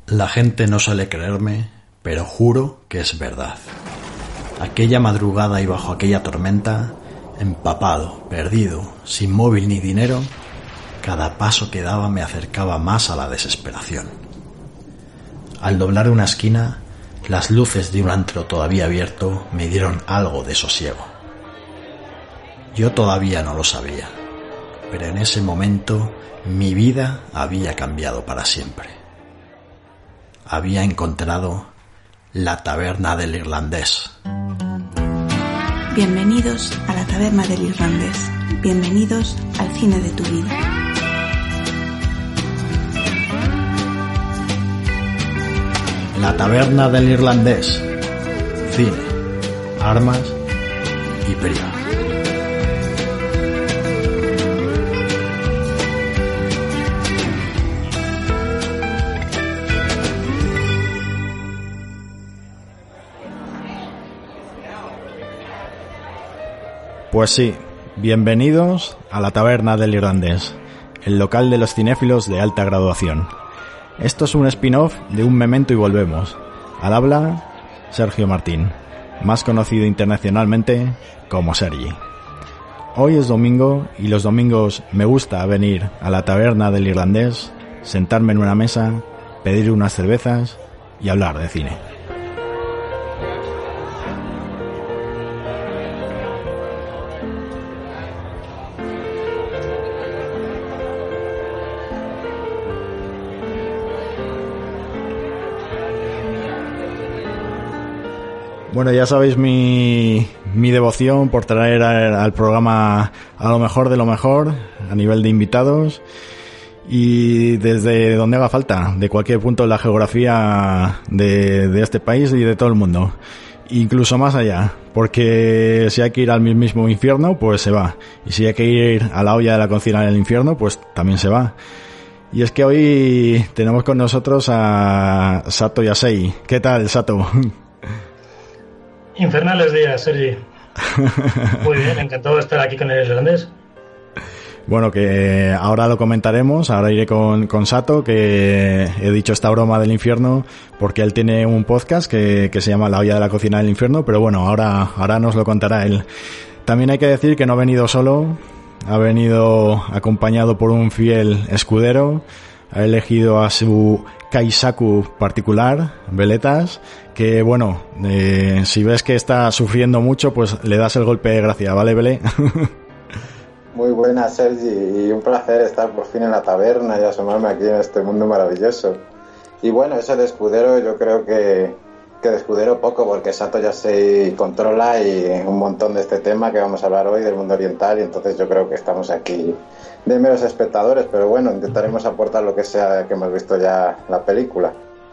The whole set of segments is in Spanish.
La gente no suele creerme, pero juro que es verdad. Aquella madrugada y bajo aquella tormenta, empapado, perdido, sin móvil ni dinero, cada paso que daba me acercaba más a la desesperación. Al doblar una esquina, las luces de un antro todavía abierto me dieron algo de sosiego. Yo todavía no lo sabía, pero en ese momento mi vida había cambiado para siempre. Había encontrado la taberna del irlandés. Bienvenidos a la taberna del irlandés. Bienvenidos al cine de tu vida. La taberna del irlandés. Cine, armas y priva. Pues sí, bienvenidos a la taberna del irlandés, el local de los cinéfilos de alta graduación. Esto es un spin-off de Un Memento y Volvemos. Al habla, Sergio Martín, más conocido internacionalmente como Sergi. Hoy es domingo y los domingos me gusta venir a la taberna del irlandés, sentarme en una mesa, pedir unas cervezas y hablar de cine. Bueno, ya sabéis mi devoción por traer al programa a lo mejor de lo mejor, a nivel de invitados, y desde donde haga falta, de cualquier punto de la geografía de este país y de todo el mundo. Incluso más allá, porque si hay que ir al mismo infierno, pues se va. Y si hay que ir a la olla de la cocina del infierno, pues también se va. Y es que hoy tenemos con nosotros a Sato Yasei. ¿Qué tal, Sato? Infernales días, Sergi. Muy bien, encantado de estar aquí con el irlandés. Bueno, que ahora lo comentaremos, ahora iré con Sato, que he dicho esta broma del infierno porque él tiene un podcast que se llama La olla de la cocina del infierno, pero bueno, ahora nos lo contará él. También hay que decir que no ha venido solo, ha venido acompañado por un fiel escudero, ha elegido a su Kaisaku particular, Veletas, que bueno, si ves que está sufriendo mucho, pues le das el golpe de gracia, ¿vale, Belé? Muy buena, Sergi, y un placer estar por fin en la taberna y asomarme aquí en este mundo maravilloso. Y bueno, eso de escudero, yo creo que de escudero poco, porque Sato ya se controla y un montón de este tema que vamos a hablar hoy del mundo oriental, y entonces yo creo que estamos aquí de meros espectadores, pero bueno, intentaremos aportar lo que sea que hemos visto ya la película.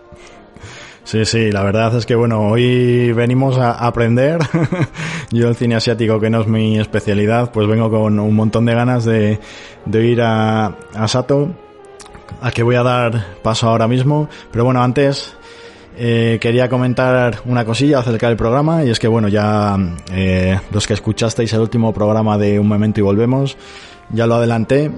Sí, la verdad es que bueno, hoy venimos a aprender. Yo el cine asiático, que no es mi especialidad, pues vengo con un montón de ganas de ir a Sato, al que voy a dar paso ahora mismo. Pero bueno, antes quería comentar una cosilla acerca del programa, y es que bueno, ya los que escuchasteis el último programa de Un Memento y Volvemos, ya lo adelanté.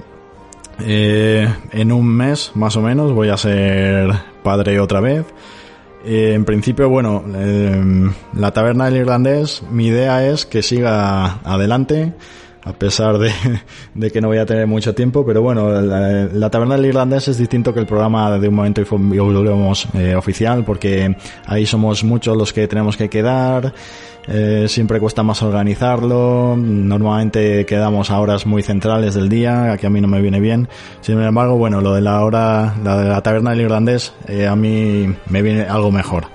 En un mes más o menos voy a ser padre otra vez. En principio, bueno, la taberna del irlandés, mi idea es que siga adelante, a pesar de que no voy a tener mucho tiempo, pero bueno, la taberna del irlandés es distinto que el programa de Un Momento y Volvemos oficial, porque ahí somos muchos los que tenemos que quedar. Siempre cuesta más organizarlo, normalmente quedamos a horas muy centrales del día, que a mí no me viene bien. Sin embargo, bueno, lo de la de la taberna del irlandés, a mí me viene algo mejor.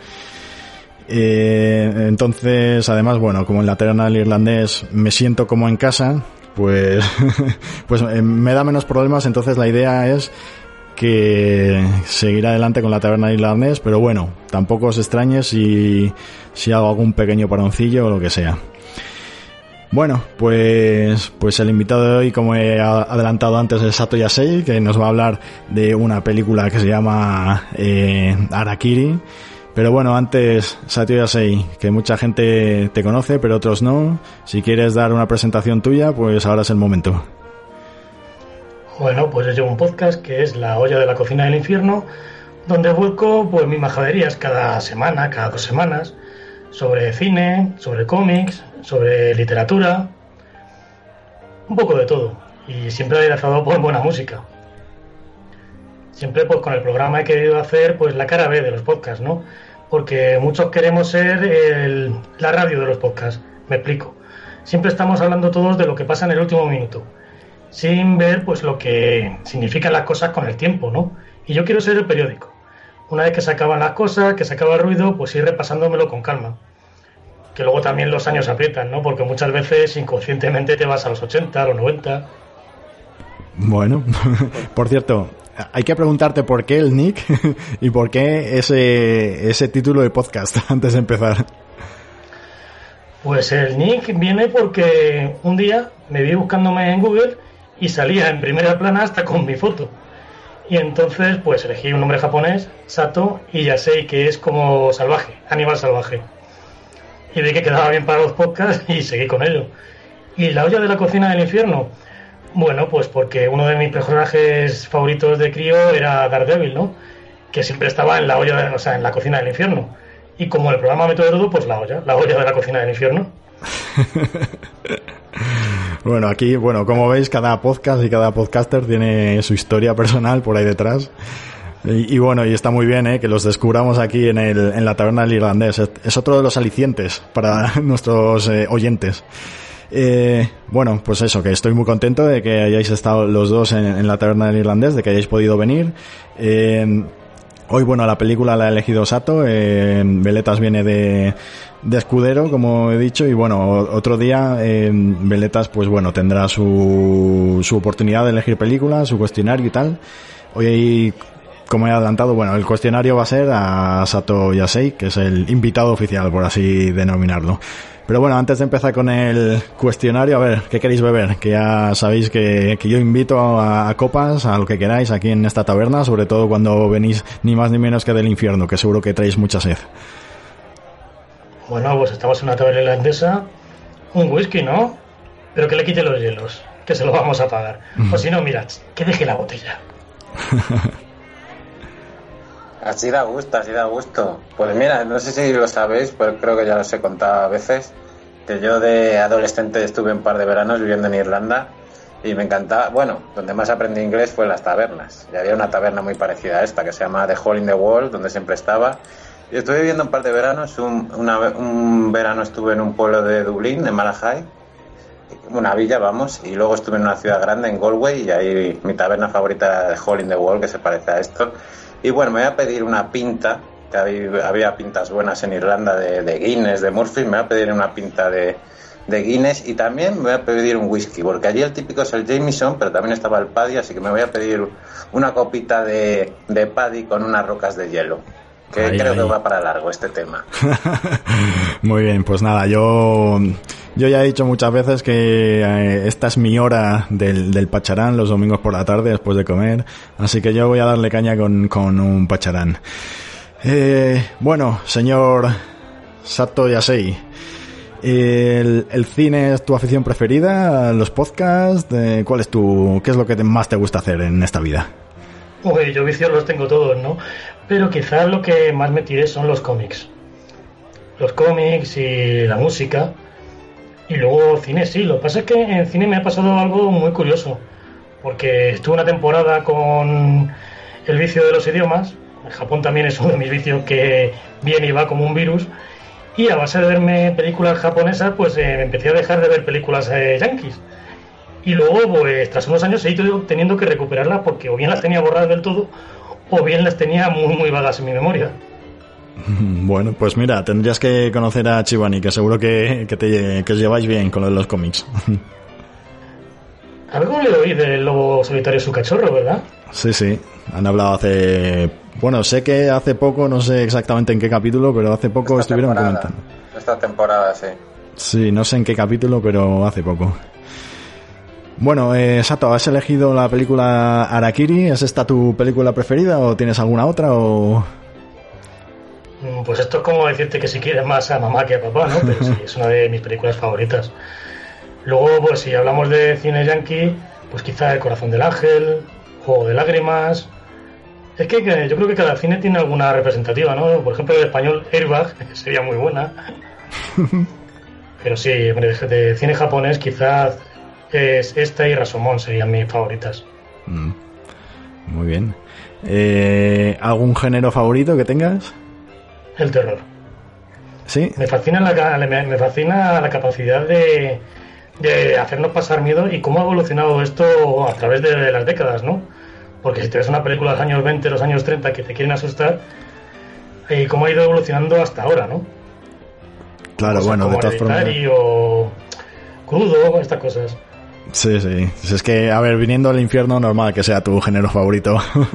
Entonces, además, bueno, como en la taberna del irlandés me siento como en casa, pues me da menos problemas. Entonces la idea es que seguir adelante con la taberna del irlandés, pero bueno, tampoco os extrañes si hago algún pequeño paroncillo o lo que sea. Bueno, pues el invitado de hoy, como he adelantado antes, es Sato Yasei, que nos va a hablar de una película que se llama Harakiri. Pero bueno, antes, Sato Yasei, que mucha gente te conoce, pero otros no. Si quieres dar una presentación tuya, pues ahora es el momento. Bueno, pues yo llevo un podcast que es La olla de la cocina del infierno, donde vuelco pues mis majaderías cada semana, cada 2 semanas, sobre cine, sobre cómics, sobre literatura, un poco de todo, y siempre aderezado por buena música. Siempre pues con el programa he querido hacer pues la cara B de los podcasts, ¿no? Porque muchos queremos ser la radio de los podcasts, me explico. Siempre estamos hablando todos de lo que pasa en el último minuto, sin ver pues lo que significan las cosas con el tiempo, ¿no? Y yo quiero ser el periódico. Una vez que se acaban las cosas, que se acaba el ruido, pues ir repasándomelo con calma. Que luego también los años aprietan, ¿no? Porque muchas veces inconscientemente te vas a los 80, a los 90. Bueno, por cierto, hay que preguntarte por qué el nick y por qué ese título de podcast antes de empezar. Pues el nick viene porque un día me vi buscándome en Google y salía en primera plana hasta con mi foto. Y entonces pues elegí un nombre japonés, Sato, y Yasei, que es como salvaje, animal salvaje. Y vi que quedaba bien para los podcasts y seguí con ello. ¿Y la olla de la cocina del infierno? Bueno, pues porque uno de mis personajes favoritos de crío era Daredevil, ¿no? Que siempre estaba en la olla, o sea, en la cocina del infierno. Y como el programa Método Rudo, pues la olla de la cocina del infierno. Bueno, aquí, como veis, cada podcast y cada podcaster tiene su historia personal por ahí detrás. Y bueno, y está muy bien, que los descubramos aquí en la taberna del irlandés. Es otro de los alicientes para nuestros oyentes. Bueno, pues eso, que estoy muy contento de que hayáis estado los dos en la taberna del irlandés, de que hayáis podido venir. Hoy, bueno, la película la ha elegido Sato, Veletas viene de escudero, como he dicho, y bueno, otro día Veletas, pues bueno, tendrá su oportunidad de elegir películas, su cuestionario y tal. Hoy, como he adelantado, bueno, el cuestionario va a ser a Sato Yasei, que es el invitado oficial, por así denominarlo. Pero bueno, antes de empezar con el cuestionario, a ver, ¿qué queréis beber? Que ya sabéis que yo invito a copas, a lo que queráis aquí en esta taberna, sobre todo cuando venís ni más ni menos que del infierno, que seguro que traéis mucha sed. Bueno, pues estamos en una taberna irlandesa, un whisky, ¿no? Pero que le quite los hielos, que se lo vamos a pagar. O si no, mirad, que deje la botella. Así da gusto. Pues mira, no sé si lo sabéis, pero creo que ya os he contado a veces, que yo de adolescente estuve un par de veranos viviendo en Irlanda y me encantaba, bueno, donde más aprendí inglés fue en las tabernas. Y había una taberna muy parecida a esta que se llama The Hole in the Wall, donde siempre estaba. Y estuve viviendo un par de veranos, un verano estuve en un pueblo de Dublín, en Malahide, una villa, vamos, y luego estuve en una ciudad grande, en Galway, y ahí mi taberna favorita era The Hole in the Wall, que se parece a esto. Y bueno, me voy a pedir una pinta, que había pintas buenas en Irlanda de Guinness, de Murphy, me voy a pedir una pinta de Guinness y también me voy a pedir un whisky, porque allí el típico es el Jameson, pero también estaba el Paddy, así que me voy a pedir una copita de Paddy con unas rocas de hielo, que creo que va para largo este tema. Muy bien, pues nada, yo ya he dicho muchas veces que esta es mi hora del pacharán los domingos por la tarde después de comer, así que yo voy a darle caña con un pacharán. Bueno, señor Sato Yasei, ¿el cine es tu afición preferida? ¿Los podcasts? ¿Qué es lo que más te gusta hacer en esta vida? Uy, yo vicios los tengo todos, ¿no? Pero quizás lo que más me tiré son los cómics. Los cómics y la música. Y luego cine, sí. Lo que pasa es que en cine me ha pasado algo muy curioso. Porque estuve una temporada con el vicio de los idiomas. En Japón también es uno de mis vicios que viene y va como un virus. Y a base de verme películas japonesas, pues empecé a dejar de ver películas yankees. Y luego, pues tras unos años he ido teniendo que recuperarlas porque o bien las tenía borradas del todo o bien las tenía muy, muy vagas en mi memoria. Bueno, pues mira, tendrías que conocer a Chibani, que seguro que os lleváis bien con lo de los cómics. Algo le oí del lobo solitario su cachorro, ¿verdad? Sí, han hablado hace... Bueno, sé que hace poco, no sé exactamente en qué capítulo, pero hace poco estuvieron comentando. Esta temporada, sí. Sí, no sé en qué capítulo, pero hace poco. Bueno, Sato, ¿has elegido la película Harakiri? ¿Es esta tu película preferida o tienes alguna otra o...? Pues esto es como decirte que si quieres más a mamá que a papá, ¿no? Pero sí, es una de mis películas favoritas. Luego, pues si hablamos de cine yankee, pues quizá El corazón del ángel, Juego de lágrimas, Es que yo creo que cada cine tiene alguna representativa, ¿no? Por ejemplo, el español Airbag sería muy buena. Pero sí, hombre, de cine japonés quizás es esta y Rashomon serían mis favoritas. Muy bien. ¿Algún género favorito que tengas? El terror. ¿Sí? Me fascina la capacidad de hacernos pasar miedo y cómo ha evolucionado esto a través de las décadas, ¿no? Porque si te ves una película de los años 20, los años 30 que te quieren asustar, cómo ha ido evolucionando hasta ahora, ¿no? Claro, bueno, de todas formas. O Crudo, estas cosas. Sí, sí. Es que, a ver, viniendo al infierno, normal que sea tu género favorito.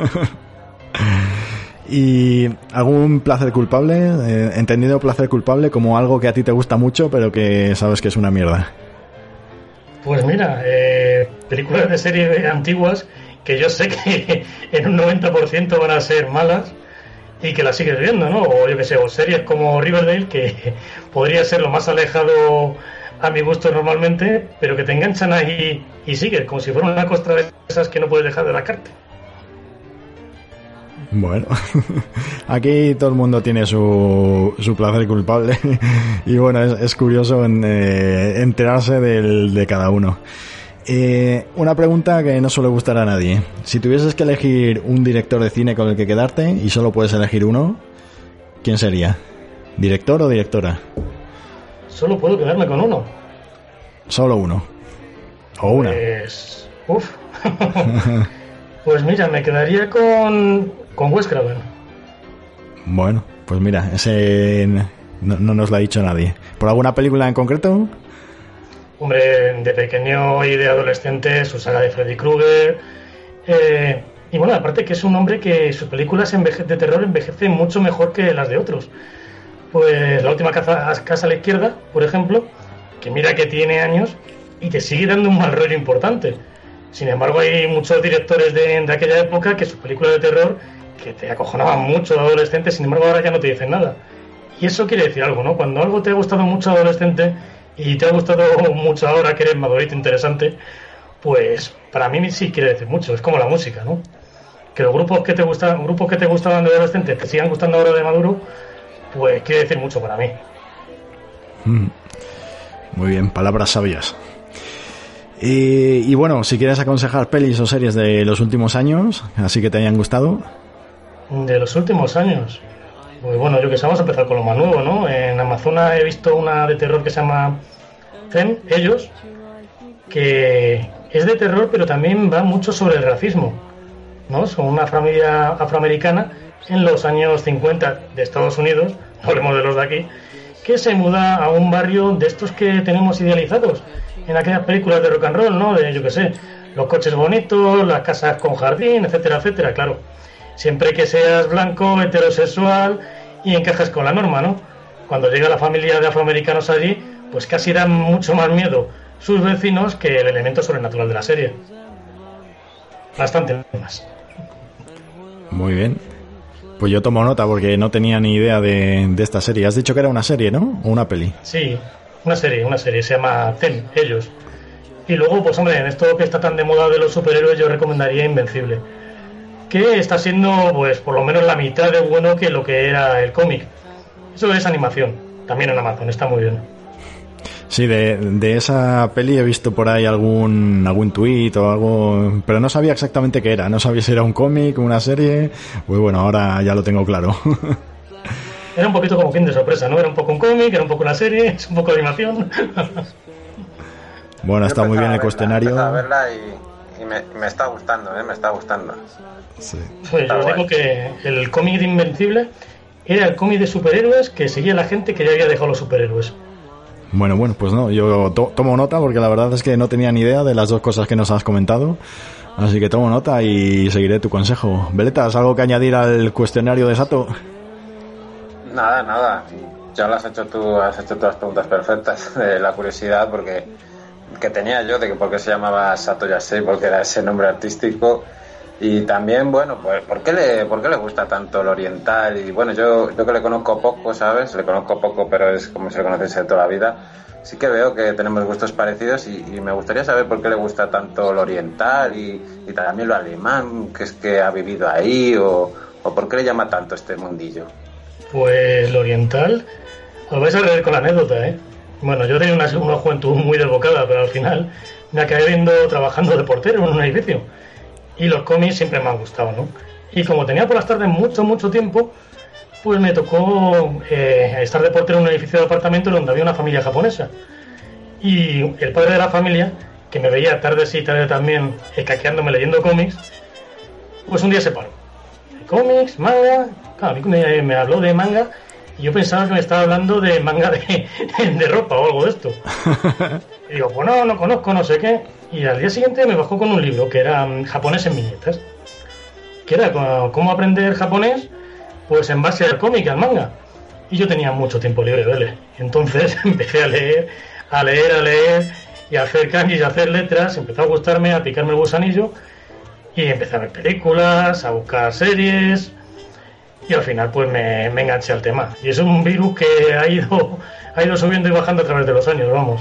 ¿Y algún placer culpable? Entendido placer culpable como algo que a ti te gusta mucho, pero que sabes que es una mierda. Pues mira, películas de series antiguas que yo sé que en un 90% van a ser malas y que las sigues viendo, ¿no? O yo que sé, o series como Riverdale, que podría ser lo más alejado a mi gusto normalmente, pero que te enganchan ahí y sigues, como si fuera una costra de esas que no puedes dejar de la carta. Bueno, aquí todo el mundo tiene su placer culpable y bueno, es curioso enterarse de cada uno. Una pregunta que no suele gustar a nadie. Si tuvieses que elegir un director de cine con el que quedarte y solo puedes elegir uno, ¿quién sería? ¿Director o directora? Solo puedo quedarme con uno. Solo uno. O una. Pues... Pues mira, me quedaría con Wes Craven. Bueno, pues mira, ese no nos lo ha dicho nadie. ¿Por alguna película en concreto? Hombre, de pequeño y de adolescente, su saga de Freddy Krueger. Y bueno, aparte que es un hombre que sus películas de terror envejecen mucho mejor que las de otros. Pues La última casa a la izquierda, por ejemplo, que mira que tiene años y te sigue dando un mal rollo importante. Sin embargo, hay muchos directores de aquella época que sus películas de terror que te acojonaban mucho de adolescente, sin embargo ahora ya no te dicen nada. Y eso quiere decir algo, ¿no? Cuando algo te ha gustado mucho adolescente y te ha gustado mucho ahora que eres madurito interesante, pues para mí sí quiere decir mucho. Es como la música, ¿no? Que los grupos que te gustaban de adolescente te sigan gustando ahora de maduro, pues quiere decir mucho para mí. Muy bien, palabras sabias. Y bueno, si quieres aconsejar pelis o series de los últimos años, así que te hayan gustado. De los últimos años, pues bueno, yo que sé, vamos a empezar con lo más nuevo, ¿no? En Amazona he visto una de terror que se llama Them, Ellos, que es de terror, pero también va mucho sobre el racismo, ¿no? Son una familia afroamericana en los años 50 de Estados Unidos, no hablemos de los de aquí, que se muda a un barrio de estos que tenemos idealizados en aquellas películas de rock and roll, ¿no? De, yo qué sé, los coches bonitos, las casas con jardín, etcétera, etcétera, claro. Siempre que seas blanco, heterosexual y encajas con la norma, ¿no? Cuando llega la familia de afroamericanos allí, pues casi dan mucho más miedo sus vecinos que el elemento sobrenatural de la serie. Bastante más. Muy bien. Pues yo tomo nota porque no tenía ni idea de esta serie. Has dicho que era una serie, ¿no? ¿O una peli? Sí, una serie. Se llama Them, Ellos. Y luego, pues hombre, en esto que está tan de moda de los superhéroes, yo recomendaría Invencible, que está siendo, pues, por lo menos la mitad de bueno que lo que era el cómic. Eso es animación, también en Amazon, está muy bien. Sí, de esa peli he visto por ahí algún tuit o algo, pero no sabía exactamente qué era. No sabía si era un cómic, una serie. Pues bueno, ahora ya lo tengo claro. Era un poquito como fin de sorpresa, ¿no? Era un poco un cómic, era un poco una serie, es un poco de animación. Bueno, está muy bien el cuestionario. He a verla y me está gustando, me está gustando. Sí. Pues yo os digo que el cómic de Invencible era el cómic de superhéroes que seguía la gente que ya había dejado los superhéroes. Bueno, pues no, yo tomo nota porque la verdad es que no tenía ni idea de las dos cosas que nos has comentado, así que tomo nota y seguiré tu consejo. Veletas, ¿algo que añadir al cuestionario de Sato? Nada, ya lo has hecho tú las preguntas perfectas, la curiosidad porque que tenía yo de que por qué se llamaba Sato Yasei, porque era ese nombre artístico. Y también, bueno, pues ¿por qué le gusta tanto el oriental? Y bueno, yo que le conozco poco, ¿sabes? Le conozco poco, pero es como se le conoce de toda la vida. sí que veo que tenemos gustos parecidos y me gustaría saber por qué le gusta tanto lo oriental y también lo alemán, que es que ha vivido ahí, o por qué le llama tanto este mundillo. Pues lo oriental, os vais a reír con la anécdota, ¿eh? Bueno, yo tenía una juventud muy desbocada, pero al final me acabé trabajando de portero en un edificio. Y los cómics siempre me han gustado, ¿no? Y como tenía por las tardes mucho tiempo, pues me tocó estar de portero en un edificio de apartamentos donde había una familia japonesa. Y el padre de la familia, que me veía tardes y tardes también escaqueándome leyendo cómics, pues un día se paró. Cómics, manga, claro, a mí me habló de manga y yo pensaba que me estaba hablando de manga de ropa o algo de esto. Y digo, pues no conozco, no sé qué. Y al día siguiente me bajó con un libro que era Japonés en viñetas, que era cómo aprender japonés pues en base al cómic, al manga. Y yo tenía mucho tiempo libre, ¿vale? Entonces empecé a leer y a hacer kanjis y a hacer letras. Empezó a gustarme, a picarme el gusanillo y empecé a ver películas, a buscar series y al final pues me enganché al tema. Y es un virus que ha ido subiendo y bajando a través de los años, vamos.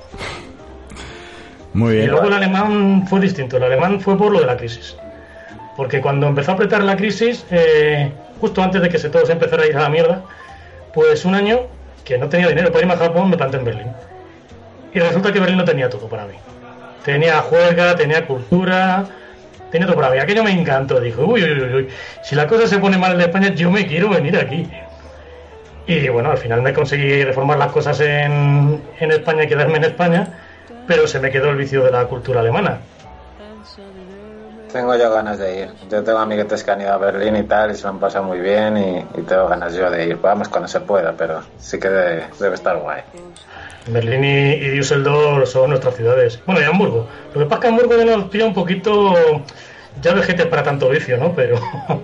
Muy bien. Y luego el alemán fue distinto. El alemán fue por lo de la crisis. Porque cuando empezó a apretar la crisis, justo antes de que todo se empezara a ir a la mierda, pues un año que no tenía dinero para irme a Japón, me planté en Berlín. Y resulta que Berlín no tenía todo para mí. Tenía juerga, tenía cultura, tenía todo para mí. Aquello me encantó. Dijo, uy, si la cosa se pone mal en España, yo me quiero venir aquí. Y bueno, al final me conseguí reformar las cosas en España y quedarme en España, pero se me quedó el vicio de la cultura alemana. Tengo yo ganas de ir. Yo tengo amiguetes que han ido a Berlín y tal, y se lo han pasado muy bien, y tengo ganas yo de ir. Vamos cuando se pueda, pero sí que debe estar guay. Berlín y Düsseldorf son nuestras ciudades. Bueno, y Hamburgo. Lo que pasa es que Hamburgo ya nos pilla un poquito ya vejete para tanto vicio, ¿no? Pero...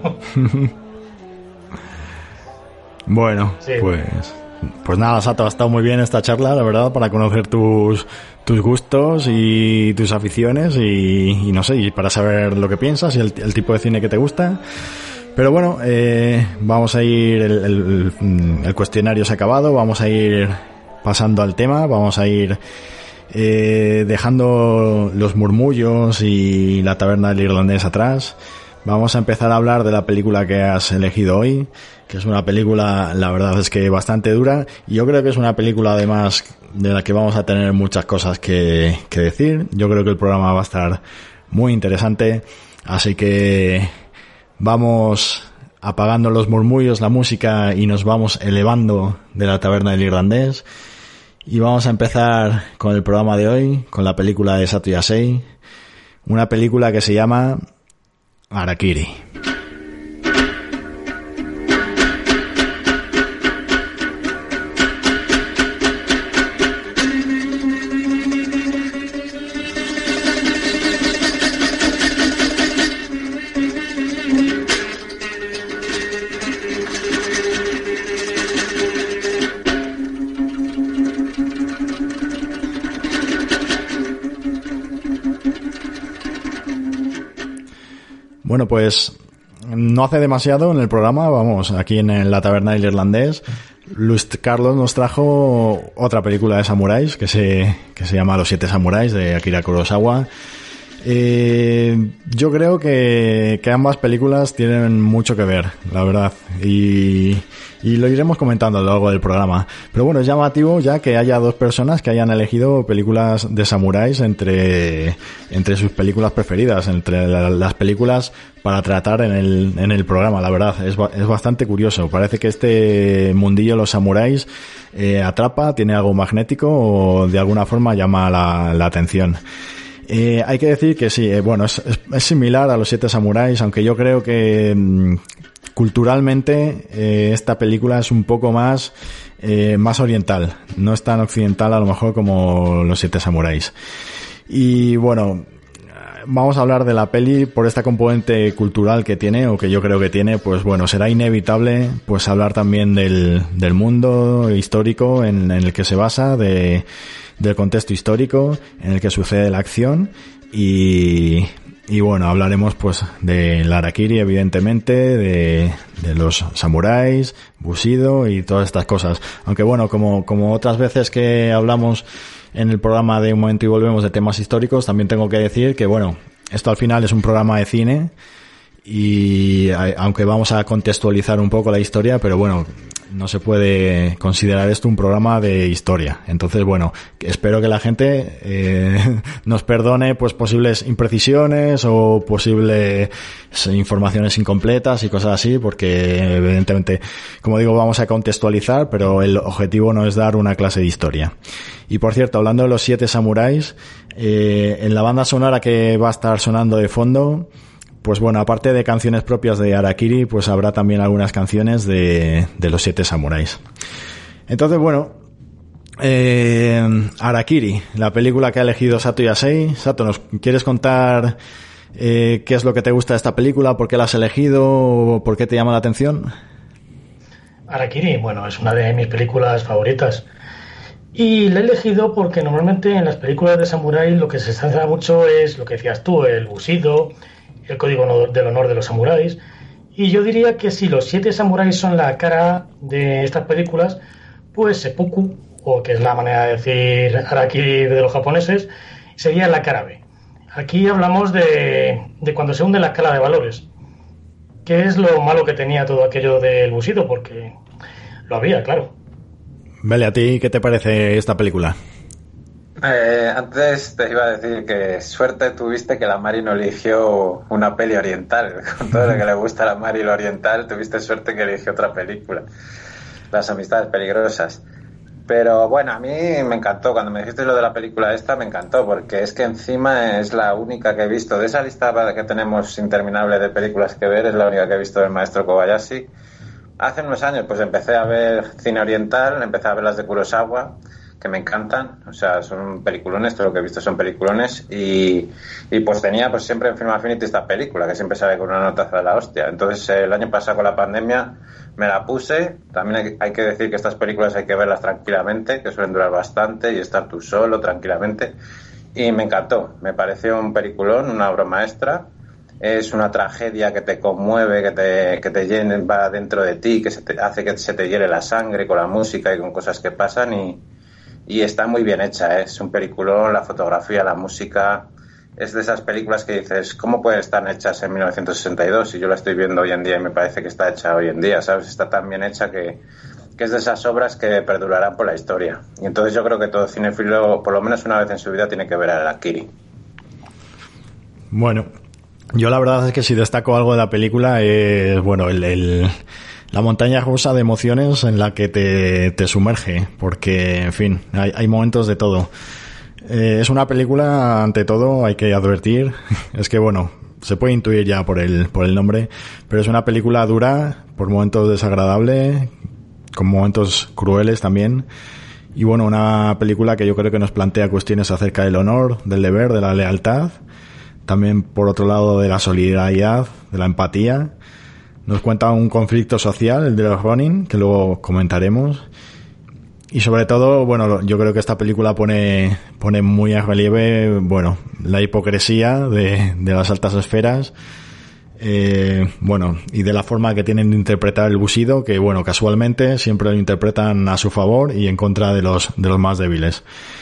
Bueno, sí. Pues nada, Sato, ha estado muy bien esta charla, la verdad, para conocer tus gustos y tus aficiones y no sé, y para saber lo que piensas y el tipo de cine que te gusta. Pero bueno, vamos a ir, el cuestionario se ha acabado, vamos a ir pasando al tema, vamos a ir dejando los murmullos y la taberna del irlandés atrás. Vamos a empezar a hablar de la película que has elegido hoy, que es una película, la verdad es que bastante dura, y yo creo que es una película además de la que vamos a tener muchas cosas que decir. Yo creo que el programa va a estar muy interesante, así que vamos apagando los murmullos, la música, y nos vamos elevando de la taberna del irlandés, y vamos a empezar con el programa de hoy, con la película de Sato Yasei, una película que se llama Harakiri. Bueno, pues no hace demasiado en el programa, vamos, aquí en la taberna del irlandés, Luis Carlos nos trajo otra película de samuráis que se llama Los 7 samuráis, de Akira Kurosawa. Yo creo que ambas películas tienen mucho que ver, la verdad, y lo iremos comentando a lo largo del programa. Pero bueno, es llamativo ya que haya dos personas que hayan elegido películas de samuráis entre sus películas preferidas, entre las películas para tratar en el programa. La verdad, es bastante curioso. Parece que este mundillo de los samuráis atrapa, tiene algo magnético o de alguna forma llama la atención. Hay que decir que sí, bueno, es similar a Los 7 samuráis, aunque yo creo que culturalmente esta película es un poco más oriental, no es tan occidental a lo mejor como Los 7 samuráis. Y bueno, vamos a hablar de la peli por esta componente cultural que tiene, o que yo creo que tiene. Pues bueno, será inevitable pues hablar también del mundo histórico en el que se basa, del contexto histórico en el que sucede la acción, y Y bueno, hablaremos pues del Harakiri, evidentemente, de los samuráis, Bushido y todas estas cosas. Aunque bueno, como otras veces que hablamos en el programa de Un Momento y Volvemos de temas históricos, también tengo que decir que bueno, esto al final es un programa de cine y aunque vamos a contextualizar un poco la historia, pero bueno, no se puede considerar esto un programa de historia. Entonces, bueno, espero que la gente nos perdone pues posibles imprecisiones o posibles informaciones incompletas y cosas así, porque evidentemente, como digo, vamos a contextualizar, pero el objetivo no es dar una clase de historia. Y por cierto, hablando de los 7 samuráis, en la banda sonora que va a estar sonando de fondo, pues bueno, aparte de canciones propias de Harakiri, pues habrá también algunas canciones de los 7 samuráis. Entonces, bueno, Harakiri, la película que ha elegido Sato Yasei. Sato, ¿nos quieres contar qué es lo que te gusta de esta película? ¿Por qué la has elegido? ¿Por qué te llama la atención? Harakiri, bueno, es una de mis películas favoritas. Y la he elegido porque normalmente en las películas de samurái lo que se centra mucho es lo que decías tú, el Bushido, el código del honor de los samuráis. Y yo diría que si los 7 samuráis son la cara de estas películas, pues seppuku, o que es la manera de decir Harakiri de los japoneses, sería la cara B. Aquí hablamos de cuando se hunde la escala de valores, que es lo malo que tenía todo aquello del Bushido, porque lo había, claro. Vale, ¿a ti qué te parece esta película? Antes te iba a decir que suerte tuviste que la Mari no eligió una peli oriental. Con todo lo que le gusta a la Mari lo oriental, tuviste suerte que eligió otra película, Las amistades peligrosas. Pero bueno, a mí me encantó. Cuando me dijiste lo de la película esta, me encantó, porque es que encima es la única que he visto. De esa lista que tenemos interminable de películas que ver, es la única que he visto del maestro Kobayashi. Hace unos años pues empecé a ver cine oriental, empecé a ver las de Kurosawa, que me encantan, o sea, son peliculones, todo lo que he visto son peliculones, y pues tenía pues siempre en Film Affinity esta película, que siempre sale con una notaza de la hostia. Entonces el año pasado con la pandemia me la puse. También hay que decir que estas películas hay que verlas tranquilamente, que suelen durar bastante, y estar tú solo tranquilamente, y me encantó, me pareció un peliculón, una obra maestra. Es una tragedia que te conmueve, que te llene, va dentro de ti, que hace que se te hiele la sangre con la música y con cosas que pasan, y está muy bien hecha, ¿eh? Es un peliculón, la fotografía, la música, es de esas películas que dices, ¿cómo pueden estar hechas en 1962? Y yo la estoy viendo hoy en día y me parece que está hecha hoy en día, ¿sabes? Está tan bien hecha que es de esas obras que perdurarán por la historia. Y entonces yo creo que todo cinéfilo, por lo menos una vez en su vida, tiene que ver a Harakiri. Bueno, yo la verdad es que si destaco algo de la película es, bueno, la montaña rusa de emociones en la que te sumerge, porque, en fin, hay momentos de todo. Es una película, ante todo, hay que advertir, es que, bueno, se puede intuir ya por el nombre, pero es una película dura, por momentos desagradable, con momentos crueles también, y bueno, una película que yo creo que nos plantea cuestiones acerca del honor, del deber, de la lealtad, también por otro lado de la solidaridad, de la empatía. Nos cuenta un conflicto social, el de los Ronin, que luego comentaremos. Y sobre todo, bueno, yo creo que esta película pone muy a relieve, bueno, la hipocresía de las altas esferas, bueno, y de la forma que tienen de interpretar el Bushido, que bueno, casualmente siempre lo interpretan a su favor y en contra de los más débiles.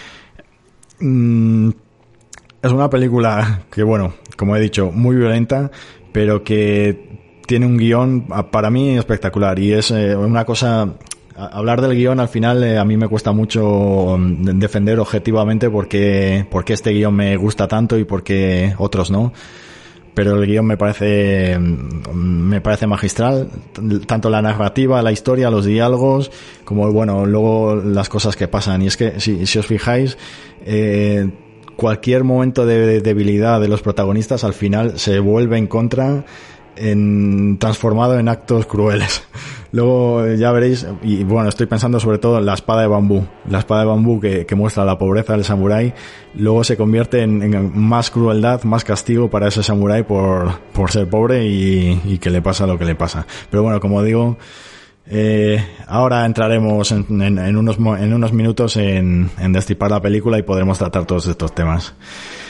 Es una película que, bueno, como he dicho, muy violenta, pero que tiene un guión para mí espectacular, y es una cosa. Hablar del guión al final a mí me cuesta mucho defender objetivamente porque este guión me gusta tanto y porque otros no, pero el guión me parece magistral, tanto la narrativa, la historia, los diálogos, como bueno, luego las cosas que pasan. Y es que si os fijáis, cualquier momento de debilidad de los protagonistas al final se vuelve en contra, transformado en actos crueles. Luego ya veréis, y bueno, estoy pensando sobre todo en la espada de bambú que muestra la pobreza del samurái, luego se convierte en más crueldad, más castigo para ese samurái por ser pobre y que le pasa lo que le pasa. Pero bueno, como digo, ahora entraremos en unos minutos en destripar la película y podremos tratar todos estos temas.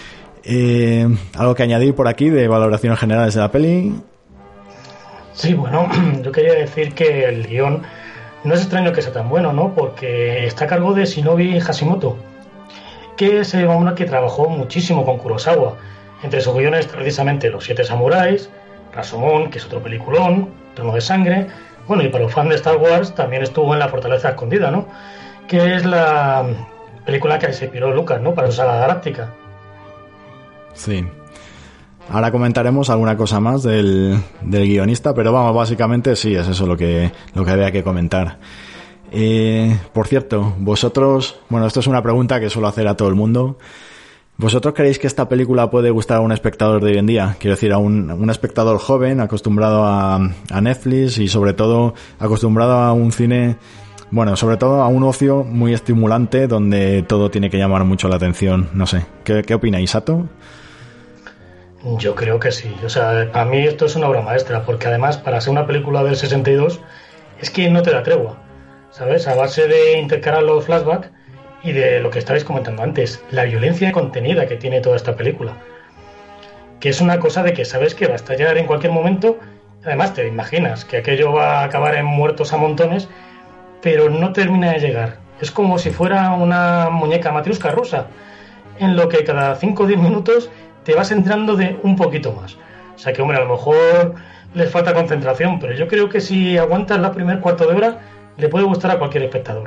¿Algo que añadir por aquí de valoraciones generales de la peli? Sí, bueno, yo quería decir que el guión no es extraño que sea tan bueno, ¿no? Porque está a cargo de Shinobu Hashimoto, que es el hombre que trabajó muchísimo con Kurosawa. Entre sus guiones, precisamente Los Siete Samuráis, Rashomon, que es otro peliculón, Trono de Sangre. Bueno, y para los fans de Star Wars también estuvo en La Fortaleza Escondida, ¿no? Que es la película que se inspiró Lucas, ¿no? Para su saga galáctica. Sí. Ahora comentaremos alguna cosa más del guionista, pero vamos, básicamente sí, es eso lo que había que comentar. Por cierto, vosotros, bueno, esto es una pregunta que suelo hacer a todo el mundo. ¿Vosotros creéis que esta película puede gustar a un espectador de hoy en día? Quiero decir, a un espectador joven, acostumbrado a Netflix y sobre todo acostumbrado a un cine, bueno, sobre todo a un ocio muy estimulante donde todo tiene que llamar mucho la atención. No sé, ¿qué opináis, Sato? Yo creo que sí. O sea, para mí esto es una obra maestra, porque además, para ser una película del 62, es que no te da tregua, ¿sabes? A base de intercalar los flashbacks y de lo que estabais comentando antes, la violencia contenida que tiene toda esta película. Que es una cosa de que sabes que va a estallar en cualquier momento. Además, te imaginas que aquello va a acabar en muertos a montones, pero no termina de llegar. Es como si fuera una muñeca matriusca rusa, en lo que cada 5 o 10 minutos te vas entrando de un poquito más. O sea que, hombre, a lo mejor les falta concentración, pero yo creo que si aguantas la primer cuarto de hora, le puede gustar a cualquier espectador.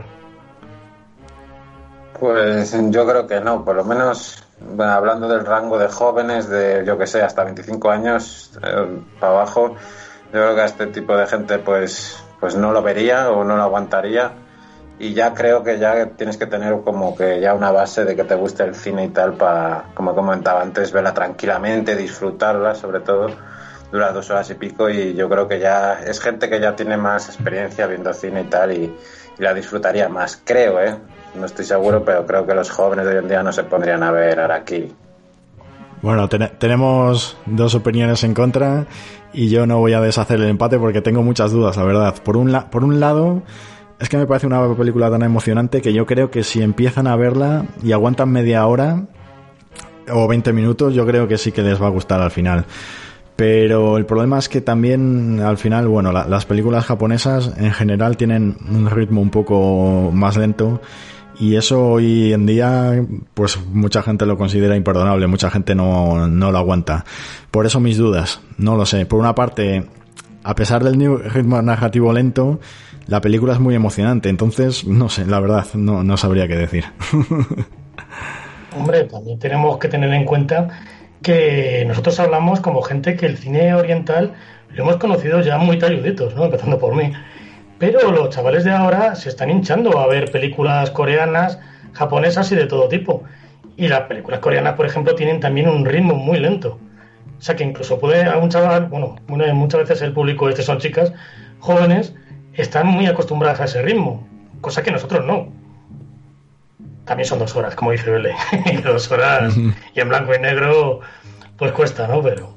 Pues yo creo que no, por lo menos, bueno, hablando del rango de jóvenes, de yo que sé, hasta 25 años para abajo, yo creo que a este tipo de gente pues no lo vería o no lo aguantaría. Y ya creo que ya tienes que tener como que ya una base de que te guste el cine y tal para, como comentaba antes, verla tranquilamente, disfrutarla, sobre todo. Dura 2 horas y pico y yo creo que ya es gente que ya tiene más experiencia viendo cine y tal y la disfrutaría más, creo, no estoy seguro, pero creo que los jóvenes de hoy en día no se pondrían a ver Harakiri. Bueno, tenemos 2 opiniones en contra y yo no voy a deshacer el empate porque tengo muchas dudas, la verdad. Por un lado, es que me parece una película tan emocionante que yo creo que si empiezan a verla y aguantan media hora o 20 minutos, yo creo que sí que les va a gustar al final. Pero el problema es que también al final, bueno, las películas japonesas en general tienen un ritmo un poco más lento y eso hoy en día pues mucha gente lo considera imperdonable, mucha gente no lo aguanta. Por eso mis dudas, no lo sé. Por una parte, a pesar del ritmo narrativo lento, la película es muy emocionante, entonces, no sé, la verdad, no sabría qué decir. Hombre, también tenemos que tener en cuenta que nosotros hablamos como gente que el cine oriental lo hemos conocido ya muy talluditos, ¿no? Empezando por mí. Pero los chavales de ahora se están hinchando a ver películas coreanas, japonesas y de todo tipo. Y las películas coreanas, por ejemplo, tienen también un ritmo muy lento. O sea que incluso puede a un chaval, bueno, muchas veces el público son chicas jóvenes, están muy acostumbradas a ese ritmo, cosa que nosotros no. También son 2 horas, como dice Bele. 2 horas y en blanco y negro, pues cuesta, ¿no? Pero...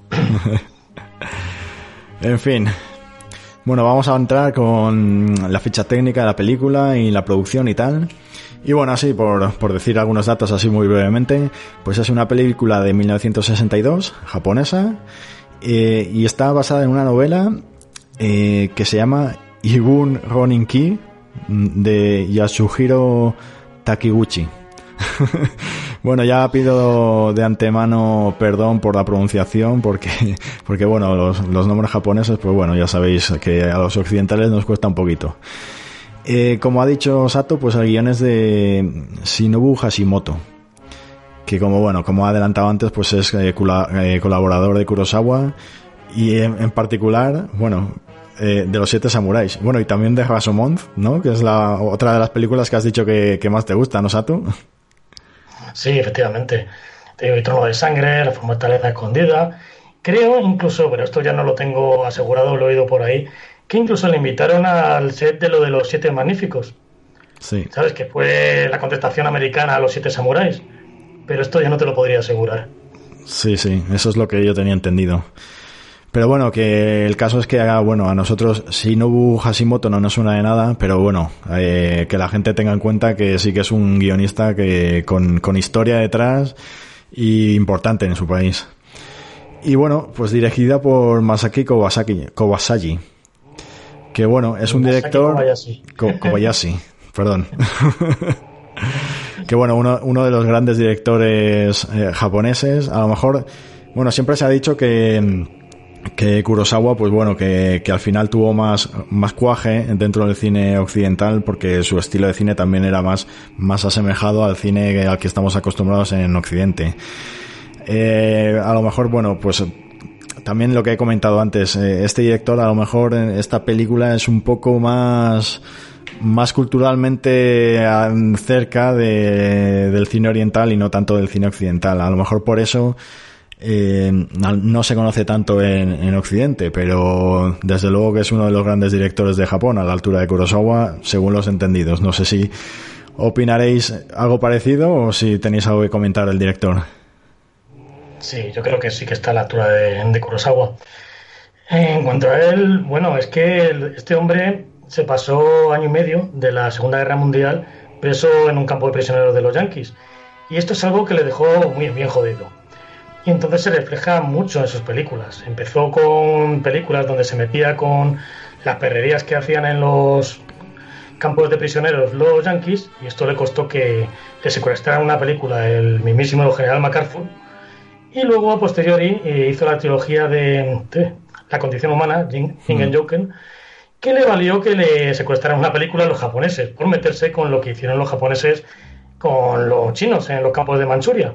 En fin. Bueno, vamos a entrar con la ficha técnica de la película y la producción y tal. Y bueno, así por decir algunos datos así muy brevemente, pues es una película de 1962, japonesa, y está basada en una novela que se llama Ibun Ronin Ki, de Yasuhiro Takiguchi. Bueno, ya pido de antemano perdón por la pronunciación porque bueno, los nombres japoneses, pues bueno, ya sabéis que a los occidentales nos cuesta un poquito. Como ha dicho Sato, pues el guion es de Shinobu Hashimoto, que como ha adelantado antes, pues es colaborador de Kurosawa y en particular, bueno, de Los Siete Samuráis. Bueno, y también de Rashomon, ¿no? Que es la otra de las películas que has dicho que más te gusta, ¿no, Sato? Sí, efectivamente. Te digo, Trono de Sangre, La Fortaleza Escondida. Creo incluso, pero esto ya no lo tengo asegurado, lo he oído por ahí, que incluso le invitaron al set de lo de Los Siete Magníficos. Sí. ¿Sabes? Que fue la contestación americana a Los Siete Samuráis. Pero esto ya no te lo podría asegurar. Sí, eso es lo que yo tenía entendido. Pero bueno, que el caso es que a nosotros Shinobu Hashimoto no nos suena de nada, pero bueno, que la gente tenga en cuenta que sí que es un guionista que con historia detrás y importante en su país. Y bueno, pues dirigida por Masaki Kobayashi, que bueno, es un director... Kobayashi, perdón. Que bueno, uno de los grandes directores japoneses. A lo mejor, bueno, siempre se ha dicho que Kurosawa, pues bueno, que al final tuvo más cuaje dentro del cine occidental, porque su estilo de cine también era más asemejado al cine al que estamos acostumbrados en Occidente. A lo mejor, bueno, pues también lo que he comentado antes, este director, a lo mejor esta película es un poco más culturalmente cerca del cine oriental y no tanto del cine occidental. A lo mejor por eso no se conoce tanto en Occidente, pero desde luego que es uno de los grandes directores de Japón, a la altura de Kurosawa, según los entendidos. No sé si opinaréis algo parecido o si tenéis algo que comentar del director. Sí, yo creo que sí que está a la altura de Kurosawa. En cuanto a él, bueno, es que este hombre se pasó año y medio de la Segunda Guerra Mundial preso en un campo de prisioneros de los yanquis. Y esto es algo que le dejó muy bien jodido. Y entonces se refleja mucho en sus películas. Empezó con películas donde se metía con las perrerías que hacían en los campos de prisioneros los yanquis, y esto le costó que le secuestraran una película el mismísimo general MacArthur. Y luego, a posteriori, hizo la trilogía de La condición humana, Jingen Joken, que le valió que le secuestraran una película a los japoneses, por meterse con lo que hicieron los japoneses con los chinos en los campos de Manchuria.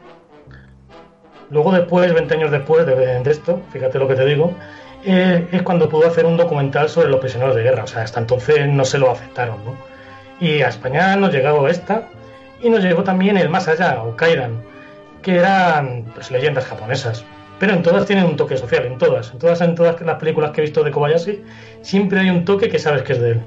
Luego después, 20 años después de esto, fíjate lo que te digo, es cuando pudo hacer un documental sobre los prisioneros de guerra. O sea, hasta entonces no se lo aceptaron, ¿no? Y a España nos llegó esta, y nos llegó también el Más Allá, o Kaidan, que eran pues leyendas japonesas. Pero en todas tienen un toque social, en todas las películas que he visto de Kobayashi, siempre hay un toque que sabes que es de él.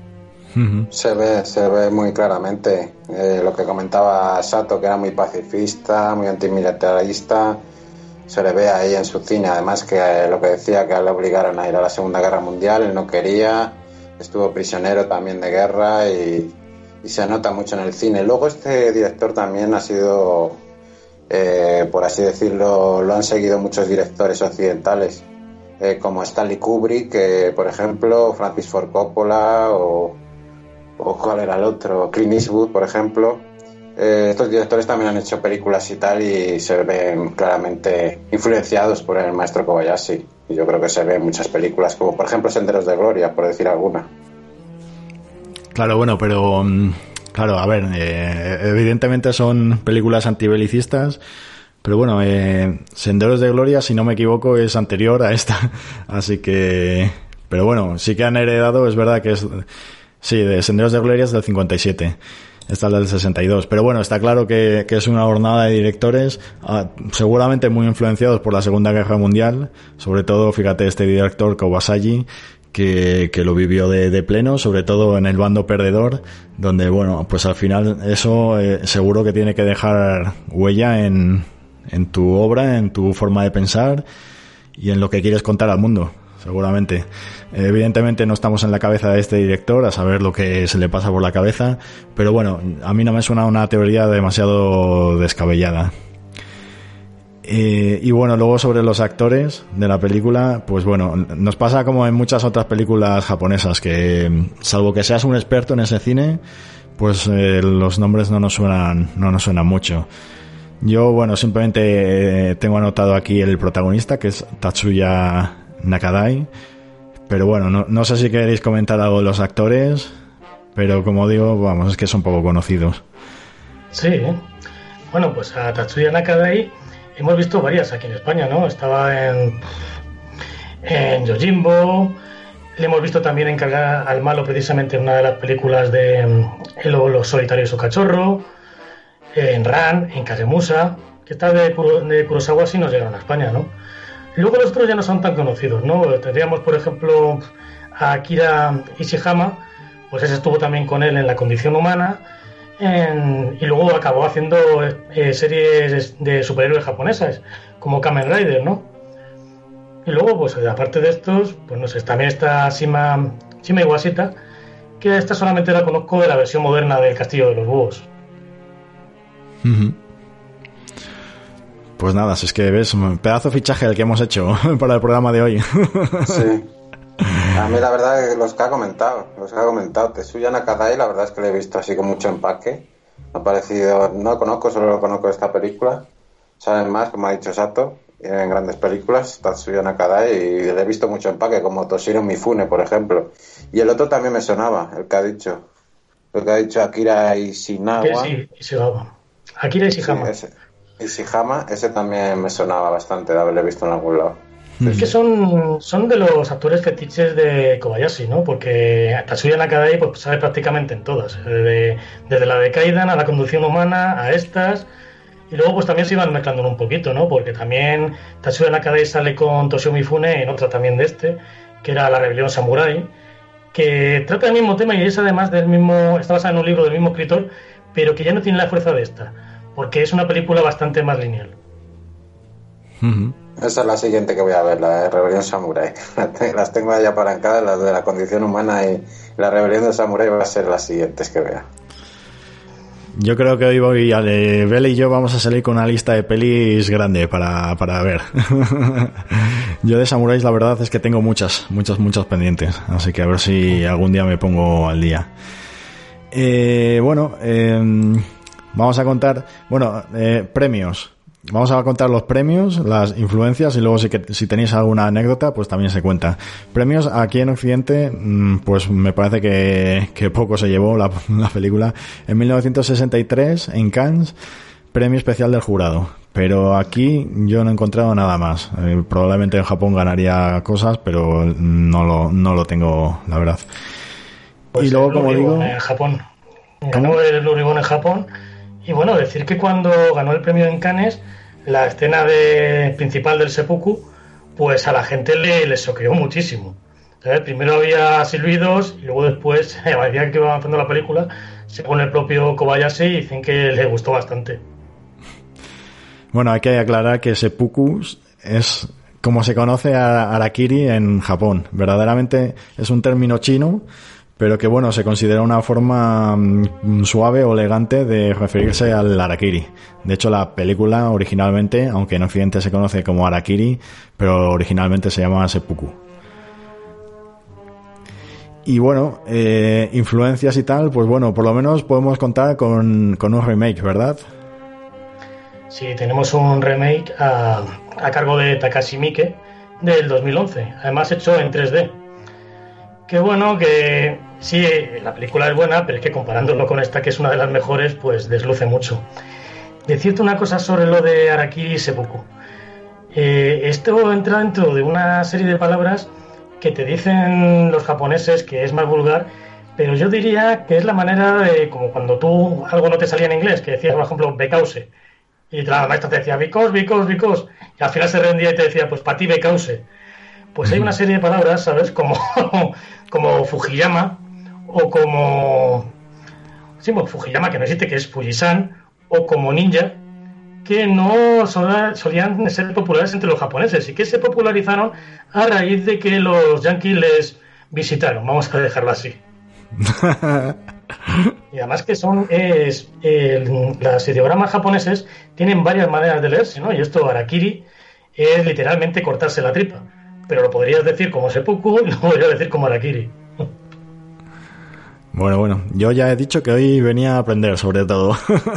Se ve muy claramente lo que comentaba Sato, que era muy pacifista, muy antimilitarista. Se le ve ahí en su cine, además que lo que decía, que le obligaron a ir a la Segunda Guerra Mundial, él no quería, estuvo prisionero también de guerra y se nota mucho en el cine. Luego este director también ha sido, por así decirlo, lo han seguido muchos directores occidentales, como Stanley Kubrick, por ejemplo, Francis Ford Coppola o ¿cuál era el otro? Clint Eastwood, por ejemplo. Estos directores también han hecho películas y tal, y se ven claramente influenciados por el maestro Kobayashi. Y yo creo que se ven muchas películas, como por ejemplo Senderos de Gloria, por decir alguna. Claro, bueno, pero claro, a ver, evidentemente son películas antibelicistas, pero bueno, Senderos de Gloria, si no me equivoco, es anterior a esta, así que... Pero bueno, sí que han heredado, es verdad que es... Sí, de Senderos de Gloria es del 57, esta es del 62, pero bueno, está claro que es una jornada de directores seguramente muy influenciados por la Segunda Guerra Mundial, sobre todo, fíjate, este director Kobayashi, que lo vivió de pleno, sobre todo en el bando perdedor, donde bueno, pues al final eso seguro que tiene que dejar huella en tu obra, en tu forma de pensar y en lo que quieres contar al mundo. Seguramente. Evidentemente no estamos en la cabeza de este director a saber lo que se le pasa por la cabeza, pero bueno, a mí no me suena una teoría demasiado descabellada. Y bueno, luego sobre los actores de la película, pues bueno, nos pasa como en muchas otras películas japonesas, que salvo que seas un experto en ese cine, pues los nombres no nos suenan mucho. Yo, bueno, simplemente tengo anotado aquí el protagonista, que es Tatsuya Nakadai, pero bueno, no sé si queréis comentar algo de los actores, pero como digo, vamos, es que son poco conocidos. Sí, bueno, pues a Tatsuya Nakadai hemos visto varias aquí en España, ¿no? Estaba en Yojimbo, le hemos visto también encargar al malo precisamente en una de las películas de Los solitarios o cachorro, en Ran, en Kagemusa, que tal de Kurosawa sí nos llegaron a España, ¿no? Luego los otros ya no son tan conocidos, ¿no? Tendríamos, por ejemplo, a Akira Ishihama, pues ese estuvo también con él en La condición humana, y luego acabó haciendo series de superhéroes japonesas, como Kamen Rider, ¿no? Y luego, pues aparte de estos, pues no sé, también está Shima Iwashita, que esta solamente la conozco de la versión moderna del Castillo de los Búhos. Pues nada, si es que ves, un pedazo de fichaje el que hemos hecho para el programa de hoy. Sí. A mí la verdad es que los que ha comentado. Tetsuya Nakadai, la verdad es que lo he visto así con mucho empaque. Me ha parecido, no lo conozco, solo lo conozco de esta película. Saben más, como ha dicho Sato, en grandes películas, Tetsuya Nakadai, y le he visto mucho empaque, como Toshiro Mifune, por ejemplo. Y el otro también me sonaba, el que ha dicho Akira Ishinawa. Sí, Ishihama. Akira Ishihama. Sí, Ishihama, ese también me sonaba bastante de haberle visto en algún lado. Es que son de los actores fetiches de Kobayashi, ¿no? Porque Tatsuya Nakadai pues sale prácticamente en todas. Desde la de Kaidan a la conducción humana, a estas. Y luego pues también se iban mezclando un poquito, ¿no? Porque también Tatsuya Nakadai sale con Toshio Mifune en otra también de que era La Rebelión Samurai, que trata el mismo tema y es además está basada en un libro del mismo escritor, pero que ya no tiene la fuerza de esta, porque es una película bastante más lineal. Esa es la siguiente que voy a ver, la de Rebelión Samurai. Las tengo ya apalancadas, las de la condición humana, y la Rebelión de Samurai va a ser las siguientes que vea. Yo creo que hoy Bele y yo vamos a salir con una lista de pelis grande para ver. Yo de samuráis la verdad es que tengo muchas pendientes, así que a ver si algún día me pongo al día. Vamos a contar, premios. Vamos a contar los premios, las influencias, y luego si tenéis alguna anécdota, pues también se cuenta. Premios aquí en Occidente, pues me parece que poco se llevó la película. En 1963, en Cannes, premio especial del jurado. Pero aquí yo no he encontrado nada más. Probablemente en Japón ganaría cosas, pero no lo tengo, la verdad. Pues y luego, como digo... En Japón. Ganó el Blue Ribbon en Japón. Y bueno, decir que cuando ganó el premio en Cannes, la escena principal del seppuku, pues a la gente le choqueó muchísimo. ¿Sabes? Primero había silbidos y luego después, a medida que iba avanzando la película, según el propio Kobayashi, dicen que le gustó bastante. Bueno, hay que aclarar que seppuku es como se conoce a harakiri en Japón. Verdaderamente es un término chino, pero que bueno, se considera una forma suave o elegante de referirse al harakiri. De hecho, la película originalmente, aunque en Occidente se conoce como harakiri, pero originalmente se llama seppuku. Y bueno, influencias y tal, pues bueno, por lo menos podemos contar con un remake, ¿verdad? Sí, tenemos un remake a cargo de Takashi Miike del 2011, además hecho en 3D. Que bueno, que sí, la película es buena, pero es que comparándolo con esta, que es una de las mejores, pues desluce mucho. Decirte una cosa sobre lo de harakiri y seppuku. Esto entra dentro de una serie de palabras que te dicen los japoneses que es más vulgar, pero yo diría que es la manera de, como cuando algo no te salía en inglés, que decías, por ejemplo, because, y la maestra te decía because, y al final se rendía y te decía, pues para ti because. Pues hay una serie de palabras, ¿sabes? Como Fujiyama, o como... Sí, bueno, Fujiyama, que no existe, que es Fujisan, o como ninja, que no solían ser populares entre los japoneses y que se popularizaron a raíz de que los yanquis les visitaron, vamos a dejarlo así. Y además que los ideogramas japoneses tienen varias maneras de leerse, ¿no? Y esto, harakiri, es literalmente cortarse la tripa. Pero lo podrías decir como seppuku y lo podrías decir como harakiri. Bueno, yo ya he dicho que hoy venía a aprender sobre todo.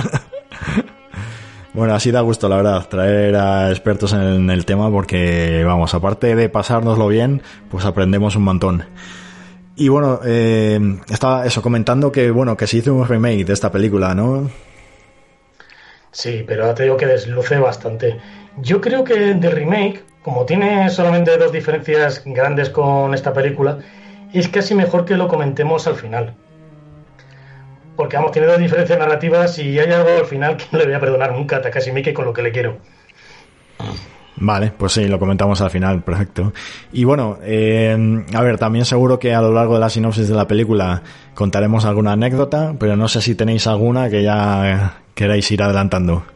Bueno, así da gusto, la verdad, traer a expertos en el tema porque, vamos, aparte de pasárnoslo bien, pues aprendemos un montón. Y bueno, estaba comentando que se hizo un remake de esta película, ¿no? Sí, pero ahora te digo que desluce bastante. Yo creo que de remake, como tiene solamente dos diferencias grandes con esta película, es casi mejor que lo comentemos al final. Porque vamos, tiene dos diferencias narrativas y hay algo al final que no le voy a perdonar nunca a Takashi Miike con lo que le quiero. Vale, pues sí, lo comentamos al final, perfecto. Y bueno, a ver, también seguro que a lo largo de la sinopsis de la película contaremos alguna anécdota, pero no sé si tenéis alguna que ya queráis ir adelantando.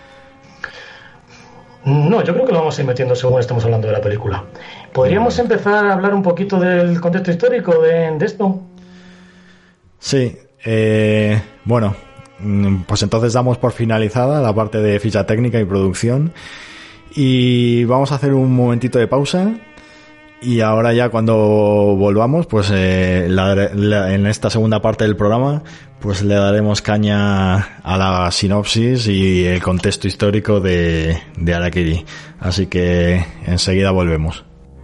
No, yo creo que lo vamos a ir metiendo según estemos hablando de la película. ¿Podríamos empezar a hablar un poquito del contexto histórico de esto? Sí, bueno, pues entonces damos por finalizada la parte de ficha técnica y producción y vamos a hacer un momentito de pausa. Y ahora ya cuando volvamos, pues en esta segunda parte del programa, pues le daremos caña a la sinopsis y el contexto histórico de Harakiri. Así que enseguida volvemos.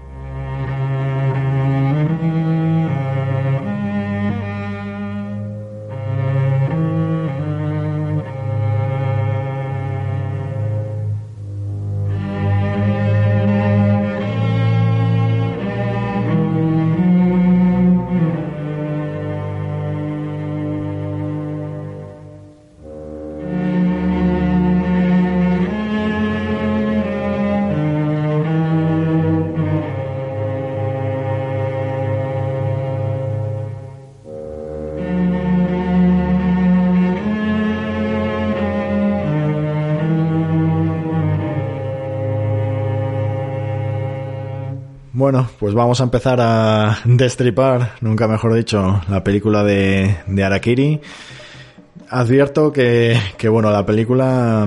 Bueno, pues vamos a empezar a destripar, nunca mejor dicho, la película de Harakiri. Advierto que bueno, la película,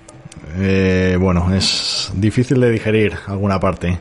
bueno, es difícil de digerir alguna parte.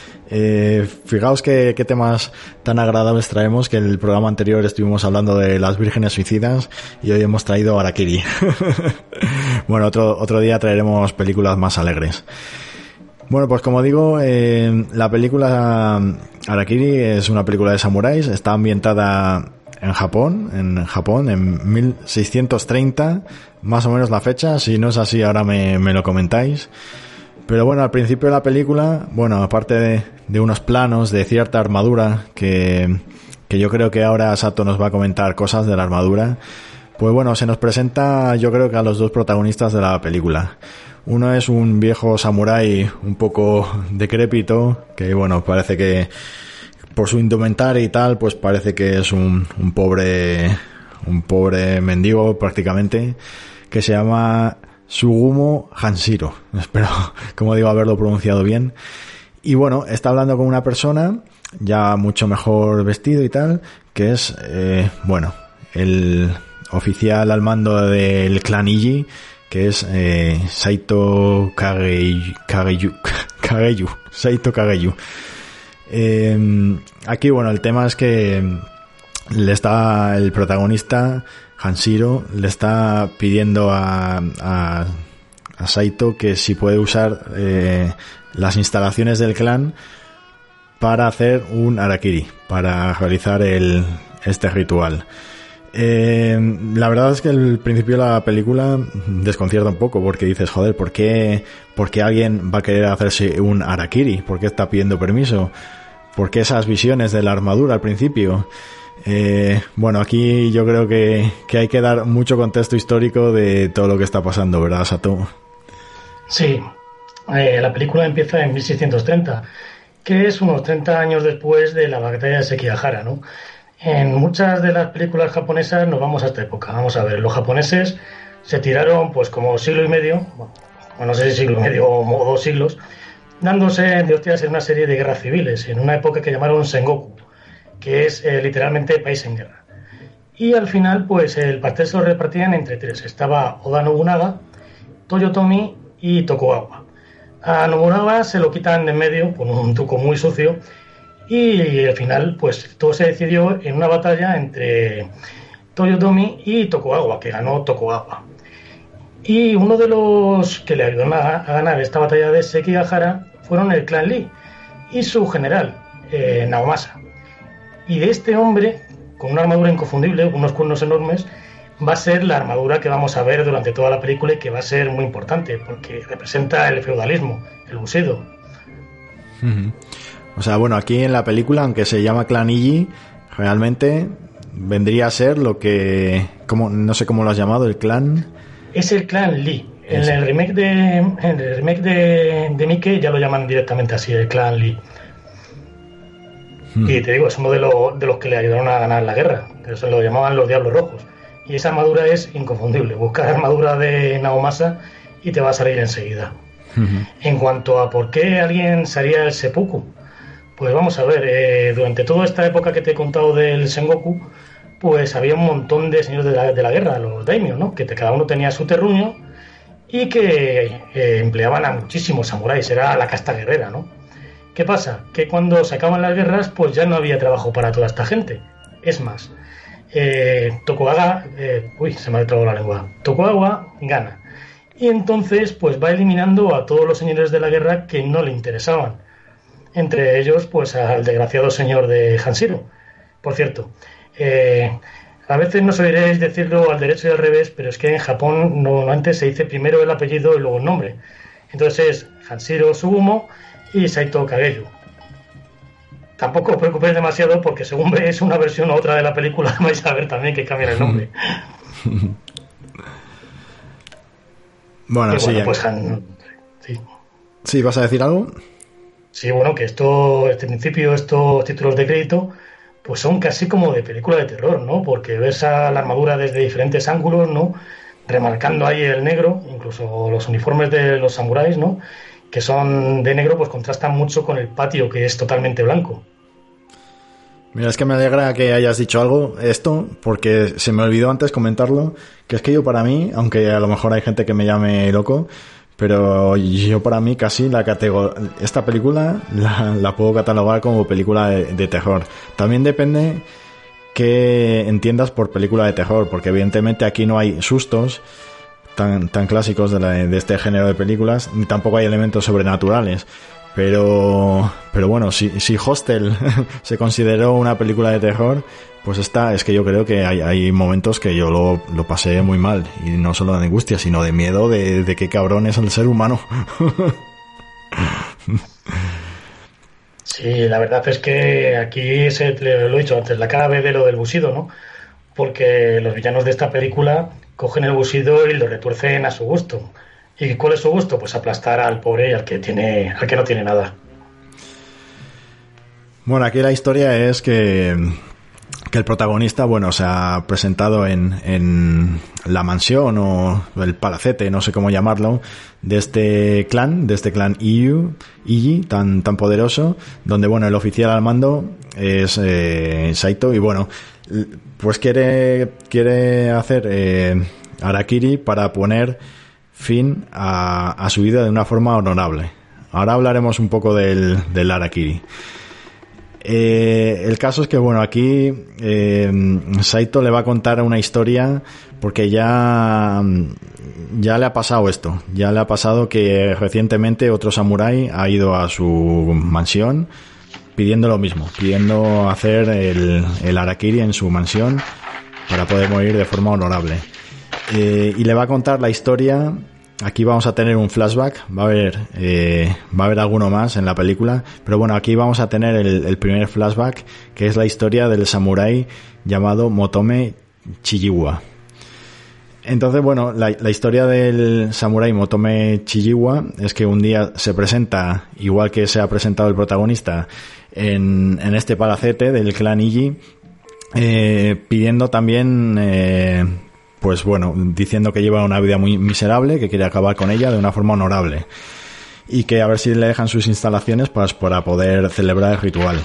Fijaos qué temas tan agradables traemos, que en el programa anterior estuvimos hablando de las vírgenes suicidas y hoy hemos traído Harakiri. Bueno, otro día traeremos películas más alegres. Bueno, pues como digo, la película Harakiri es una película de samuráis, está ambientada en Japón en 1630, más o menos la fecha, si no es así ahora me lo comentáis. Pero bueno, al principio de la película, bueno, aparte de unos planos de cierta armadura, que yo creo que ahora Sato nos va a comentar cosas de la armadura, pues bueno, se nos presenta yo creo que a los dos protagonistas de la película. Uno es un viejo samurái un poco decrépito, que bueno, parece que por su indumentaria y tal, pues parece que es un pobre mendigo prácticamente, que se llama Sugumo Hanshiro. Espero, como digo, haberlo pronunciado bien. Y bueno, está hablando con una persona ya mucho mejor vestido y tal, que es, bueno, el oficial al mando del clan Iji, que es Saito Kageyu. Saito Kageyu. Aquí, bueno, el tema es que el protagonista, Hanshiro, le está pidiendo a Saito que si puede usar las instalaciones del clan para hacer un Harakiri, para realizar este ritual. La verdad es que el principio de la película desconcierta un poco, porque dices, joder, ¿por qué alguien va a querer hacerse un Harakiri? ¿Por qué está pidiendo permiso? ¿Por qué esas visiones de la armadura al principio? Bueno, aquí yo creo que hay que dar mucho contexto histórico de todo lo que está pasando, ¿verdad, Sato? Sí, la película empieza en 1630, que es unos 30 años después de la batalla de Sekigahara, ¿no? En muchas de las películas japonesas nos vamos a esta época. Vamos a ver, los japoneses se tiraron pues como siglo y medio, bueno, no sé si siglo y medio o 2 siglos, dándose de hostias en una serie de guerras civiles, en una época que llamaron Sengoku, que es literalmente país en guerra. Y al final, pues el pastel se lo repartían entre 3. Estaba Oda Nobunaga, Toyotomi y Tokugawa. A Nobunaga se lo quitan de en medio con un truco muy sucio. Y al final, pues todo se decidió en una batalla entre Toyotomi y Tokugawa, que ganó Tokugawa. Y uno de los que le ayudaron a ganar esta batalla de Sekigahara fueron el clan Lee y su general, Naomasa. Y de este hombre, con una armadura inconfundible, unos cuernos enormes, va a ser la armadura que vamos a ver durante toda la película y que va a ser muy importante, porque representa el feudalismo, el bushido. Uh-huh. O sea, bueno, aquí en la película, aunque se llama Clan Iji, realmente vendría a ser lo que... no sé cómo lo has llamado, el clan... Es el clan Lee. En el remake de Mickey ya lo llaman directamente así, el clan Lee. Y te digo, es uno de los que le ayudaron a ganar la guerra, que se lo llamaban los Diablos Rojos. Y esa armadura es inconfundible. Busca la armadura de Naomasa y te va a salir enseguida. Uh-huh. En cuanto a por qué alguien se haría el seppuku, pues vamos a ver, durante toda esta época que te he contado del Sengoku, pues había un montón de señores de la guerra, los daimyo, ¿no? Que cada uno tenía su terruño y que empleaban a muchísimos samuráis, era la casta guerrera, ¿no? ¿Qué pasa? Que cuando se acaban las guerras, pues ya no había trabajo para toda esta gente. Es más, Tokugawa, se me ha trabado la lengua, Tokugawa gana. Y entonces, pues va eliminando a todos los señores de la guerra que no le interesaban. Entre ellos, pues al desgraciado señor de Hanshiro. Por cierto, a veces nos oiréis decirlo al derecho y al revés, pero es que en Japón normalmente se dice primero el apellido y luego el nombre. Entonces es Hanshiro Sugumo y Saito Kageyo. Tampoco os preocupéis demasiado porque según veis una versión u otra de la película vais a ver también que cambian el nombre. Bueno, sí. Pues sí. Sí, ¿vas a decir algo? Sí, bueno, que este principio, estos títulos de crédito, pues son casi como de película de terror, ¿no? Porque ves a la armadura desde diferentes ángulos, ¿no? Remarcando ahí el negro, incluso los uniformes de los samuráis, ¿no? Que son de negro, pues contrastan mucho con el patio, que es totalmente blanco. Mira, es que me alegra que hayas dicho esto, porque se me olvidó antes comentarlo, que es que yo para mí, aunque a lo mejor hay gente que me llame loco, pero yo para mí casi esta película la puedo catalogar como película de terror. También depende qué entiendas por película de terror, porque evidentemente aquí no hay sustos tan clásicos de este género de películas, ni tampoco hay elementos sobrenaturales. Pero bueno, si Hostel se consideró una película de terror, pues es que yo creo que hay momentos que yo lo pasé muy mal, y no solo de angustia, sino de miedo de qué cabrón es el ser humano. Sí, la verdad es que aquí lo he dicho antes, la cara B de lo del busido, ¿no? Porque los villanos de esta película cogen el busido y lo retuercen a su gusto. ¿Y cuál es su gusto? Pues aplastar al pobre y al que no tiene nada. Bueno, aquí la historia es que el protagonista, bueno, se ha presentado en la mansión o el palacete, no sé cómo llamarlo, de este clan Iji, tan poderoso, donde, bueno, el oficial al mando es Saito, y bueno, pues quiere hacer harakiri para poner fin a su vida de una forma honorable. Ahora hablaremos un poco del harakiri. El caso es que, bueno, aquí Saito le va a contar una historia porque ya le ha pasado esto. Ya le ha pasado que recientemente otro samurái ha ido a su mansión pidiendo lo mismo, pidiendo hacer el harakiri en su mansión para poder morir de forma honorable. Y le va a contar la historia. Aquí vamos a tener un flashback, va a haber alguno más en la película, pero bueno, aquí vamos a tener el primer flashback, que es la historia del samurái llamado Motome Chijiwa. Entonces, bueno, la historia del samurái Motome Chijiwa es que un día se presenta, igual que se ha presentado el protagonista, en este palacete del clan Iji, pidiendo también, pues bueno, diciendo que lleva una vida muy miserable, que quiere acabar con ella de una forma honorable, y que a ver si le dejan sus instalaciones para poder celebrar el ritual.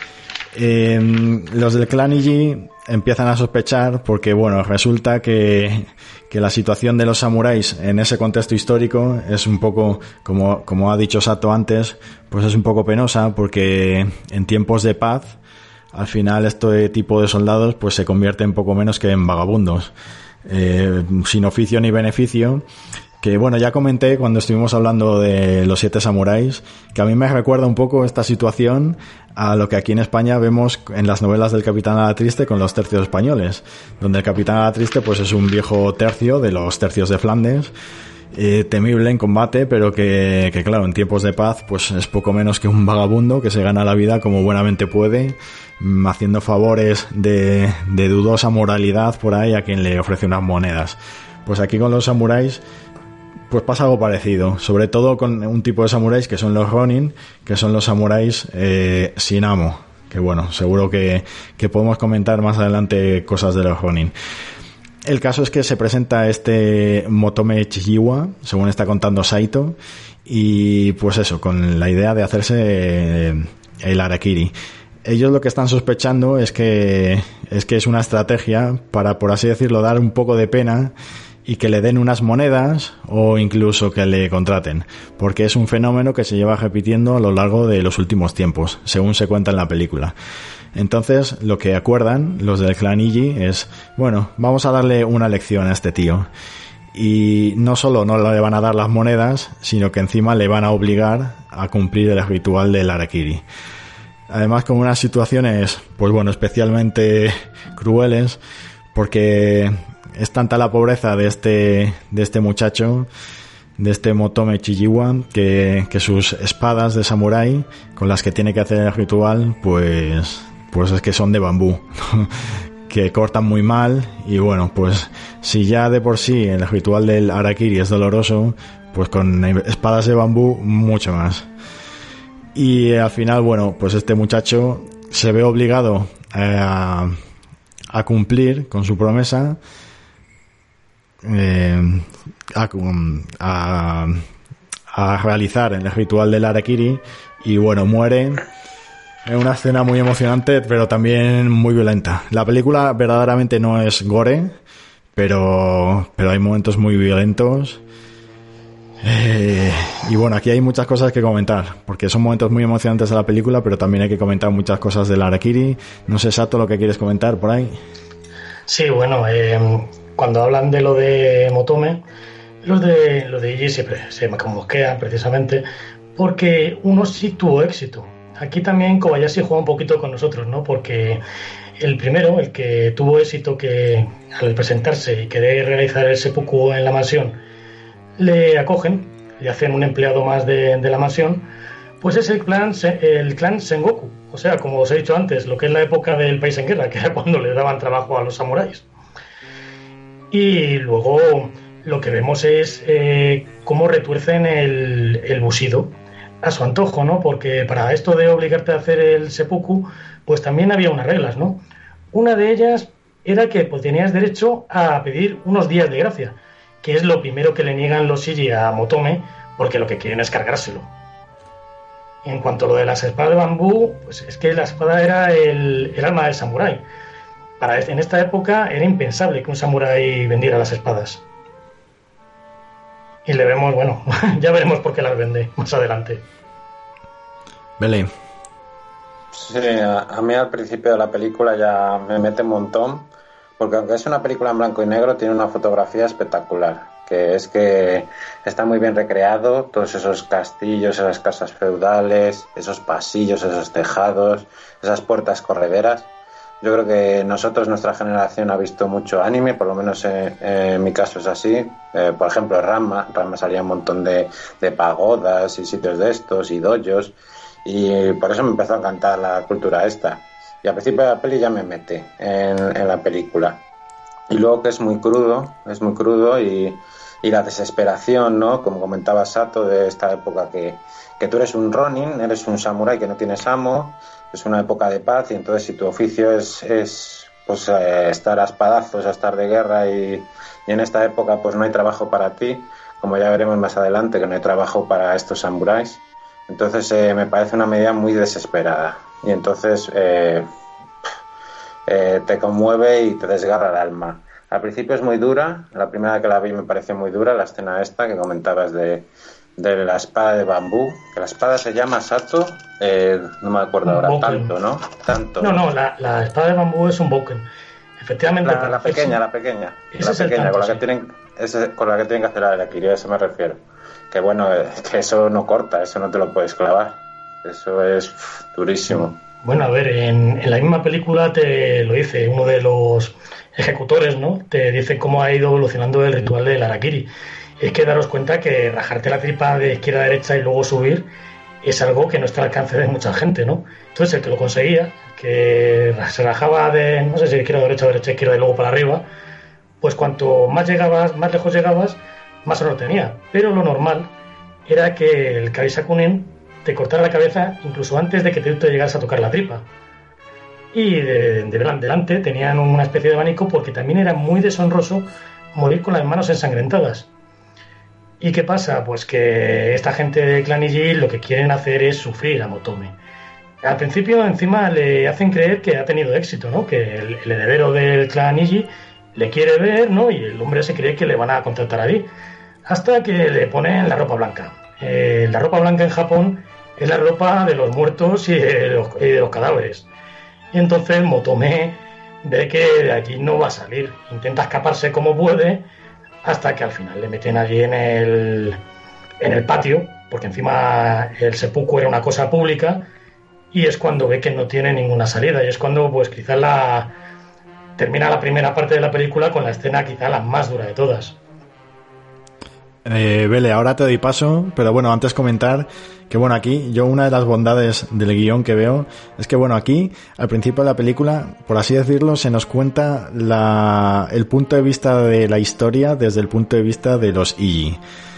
Los del clan Iji empiezan a sospechar porque, bueno, resulta que la situación de los samuráis en ese contexto histórico es un poco, como ha dicho Sato antes, pues es un poco penosa, porque en tiempos de paz, al final este tipo de soldados pues se convierte en poco menos que en vagabundos. Sin oficio ni beneficio, que bueno, ya comenté cuando estuvimos hablando de los 7 samuráis, que a mí me recuerda un poco esta situación a lo que aquí en España vemos en las novelas del Capitán Alatriste con los tercios españoles, donde el Capitán Alatriste pues es un viejo tercio de los tercios de Flandes, temible en combate, pero que claro, en tiempos de paz pues es poco menos que un vagabundo que se gana la vida como buenamente puede, haciendo favores de dudosa moralidad por ahí a quien le ofrece unas monedas. Pues aquí con los samuráis pues pasa algo parecido, sobre todo con un tipo de samuráis que son los Ronin, que son los samuráis sin amo, que bueno, seguro que podemos comentar más adelante cosas de los Ronin. El caso es que se presenta este Motome Chijiwa, según está contando Saito, y pues eso, con la idea de hacerse el harakiri. Ellos lo que están sospechando es que es que es una estrategia para, por así decirlo, dar un poco de pena y que le den unas monedas o incluso que le contraten, porque es un fenómeno que se lleva repitiendo a lo largo de los últimos tiempos, según se cuenta en la película. Entonces, lo que acuerdan los del clan Iggy es, bueno, vamos a darle una lección a este tío. Y no solo no le van a dar las monedas, sino que encima le van a obligar a cumplir el ritual del Harakiri. Además, con unas situaciones, pues bueno, especialmente crueles, porque es tanta la pobreza de este muchacho, de este Motome Chijiwa, que sus espadas de samurái con las que tiene que hacer el ritual, pues es que son de bambú, que cortan muy mal. Y bueno, pues si ya de por sí el ritual del Harakiri es doloroso, pues con espadas de bambú mucho más. Y al final, bueno, pues este muchacho se ve obligado a cumplir con su promesa, a realizar el ritual del Harakiri, y bueno, muere en una escena muy emocionante, pero también muy violenta. La película verdaderamente no es gore, pero hay momentos muy violentos. Y bueno, aquí hay muchas cosas que comentar, porque son momentos muy emocionantes de la película, pero también hay que comentar muchas cosas del Harakiri. No sé, Sato, lo que quieres comentar por ahí. Sí, bueno, cuando hablan de lo de Motome, los de Iggy siempre se mosquean precisamente porque uno sí tuvo éxito. Aquí también Kobayashi juega un poquito con nosotros, ¿no? Porque el primero, el que tuvo éxito, que al presentarse y querer realizar el seppuku en la mansión, le acogen y hacen un empleado más de la mansión, pues es el clan Sengoku. O sea, como os he dicho antes, lo que es la época del país en guerra, que era cuando le daban trabajo a los samuráis. Y luego lo que vemos es cómo retuercen el bushido a su antojo, ¿no? Porque para esto de obligarte a hacer el seppuku, pues también había unas reglas, ¿no? Una de ellas era que pues, tenías derecho a pedir unos días de gracia, que es lo primero que le niegan los Iggy a Motome, porque lo que quieren es cargárselo. En cuanto a lo de las espadas de bambú, pues es que la espada era el arma del samurái. En esta época era impensable que un samurái vendiera las espadas. Y le vemos, bueno, ya veremos por qué las vende más adelante. Belén. Sí, a mí al principio de la película ya me mete un montón, porque aunque es una película en blanco y negro, tiene una fotografía espectacular, que es que está muy bien recreado, todos esos castillos, esas casas feudales, esos pasillos, esos tejados, esas puertas correderas. Yo creo que nuestra generación ha visto mucho anime, por lo menos en mi caso es así. Por ejemplo, Ranma salía un montón de pagodas y sitios de estos y dojos, y por eso me empezó a encantar la cultura esta. Y al principio de la peli ya me mete en la película. Y luego que es muy crudo y la desesperación, ¿no? Como comentaba Sato, de esta época que tú eres un ronin, eres un samurái que no tienes amo. Es una época de paz, y entonces si tu oficio es estar a espadazos, a estar de guerra, y en esta época pues no hay trabajo para ti, como ya veremos más adelante que no hay trabajo para estos samuráis, entonces me parece una medida muy desesperada, y entonces te conmueve y te desgarra el alma. Al principio es muy dura, la primera que la vi me pareció muy dura, la escena esta que comentabas de la espada de bambú, que la espada se llama Sato, no me acuerdo ahora, Boken. Tanto, ¿no? Tanto. No, la espada de bambú es un Boken. Efectivamente. La pequeña, con la que tienen que hacer la Harakiri, a eso me refiero. Que bueno, que eso no corta, eso no te lo puedes clavar. Eso es durísimo. Bueno, a ver, en la misma película te lo dice uno de los ejecutores, ¿no? Te dice cómo ha ido evolucionando el ritual del Harakiri. Es que daros cuenta que rajarte la tripa de izquierda a derecha y luego subir es algo que no está al alcance de mucha gente, ¿no? Entonces el que lo conseguía, que se rajaba de, no sé si de izquierda a derecha o derecha a izquierda y luego para arriba, pues cuanto más llegabas, más lejos llegabas, más honor tenía. Pero lo normal era que el Kaisakunin te cortara la cabeza incluso antes de que te llegaras a tocar la tripa. Y delante tenían una especie de abanico, porque también era muy deshonroso morir con las manos ensangrentadas. ¿Y qué pasa? Pues que esta gente de Clan Iggy lo que quieren hacer es sufrir a Motome. Al principio encima le hacen creer que ha tenido éxito, ¿no? Que el heredero del clan Iji le quiere ver, ¿no? Y el hombre se cree que le van a contratar allí. Hasta que le ponen la ropa blanca. La ropa blanca en Japón es la ropa de los muertos y de los cadáveres. Y entonces Motome ve que de allí no va a salir. Intenta escaparse como puede hasta que al final le meten allí en el patio, porque encima el seppuku era una cosa pública, y es cuando ve que no tiene ninguna salida. Y es cuando pues quizás termina la primera parte de la película con la escena quizá la más dura de todas. Vele, ahora te doy paso, pero bueno, antes comentar que bueno, aquí yo una de las bondades del guión que veo es que bueno, aquí al principio de la película, por así decirlo, se nos cuenta el punto de vista de la historia desde el punto de vista de los Iji.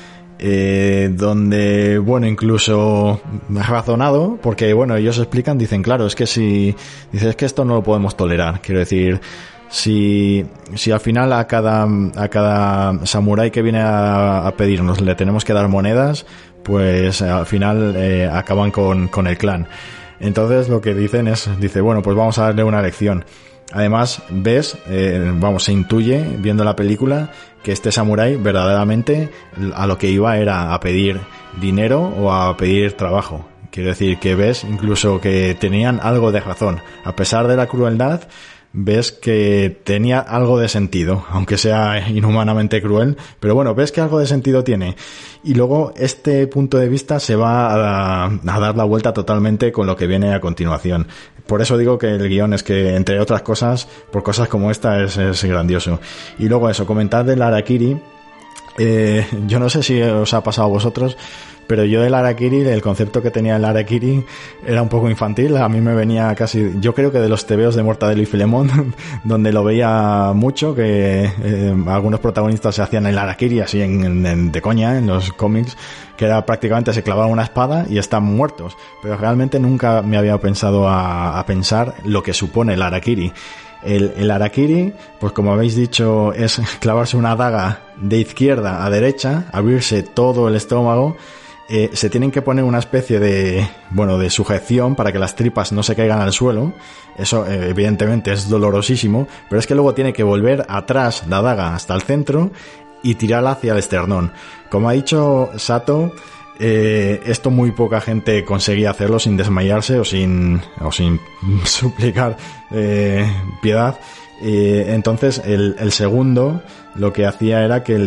Donde bueno, incluso razonado, porque bueno, ellos explican, dicen, claro, es que es que esto no lo podemos tolerar, quiero decir, si al final a cada samurái que viene a pedirnos le tenemos que dar monedas, pues al final acaban con el clan. Entonces lo que dice, bueno, pues vamos a darle una lección. Además, se intuye, viendo la película, que este samurái verdaderamente a lo que iba era a pedir dinero o a pedir trabajo. Quiero decir que ves incluso que tenían algo de razón. A pesar de la crueldad, ves que tenía algo de sentido, aunque sea inhumanamente cruel, pero bueno, ves que algo de sentido tiene. Y luego este punto de vista se va a dar la vuelta totalmente con lo que viene a continuación. Por eso digo que el guión es que, entre otras cosas, por cosas como esta es grandioso. Y luego eso, comentar del Harakiri. Yo no sé si os ha pasado a vosotros, pero yo del Harakiri, el concepto que tenía el Harakiri era un poco infantil. A mí me venía casi, yo creo que de los tebeos de Mortadelo y Filemón, donde lo veía mucho, que algunos protagonistas se hacían el Harakiri así de coña en los cómics, que era prácticamente se clavaban una espada y están muertos. Pero realmente nunca me había pensado a pensar lo que supone el Harakiri. El Harakiri, pues como habéis dicho, es clavarse una daga de izquierda a derecha, abrirse todo el estómago. Se tienen que poner una especie de sujeción para que las tripas no se caigan al suelo. Eso evidentemente es dolorosísimo, pero es que luego tiene que volver atrás la daga hasta el centro y tirarla hacia el esternón. Como ha dicho Sato, esto muy poca gente conseguía hacerlo sin desmayarse o sin suplicar piedad. Entonces el segundo lo que hacía era que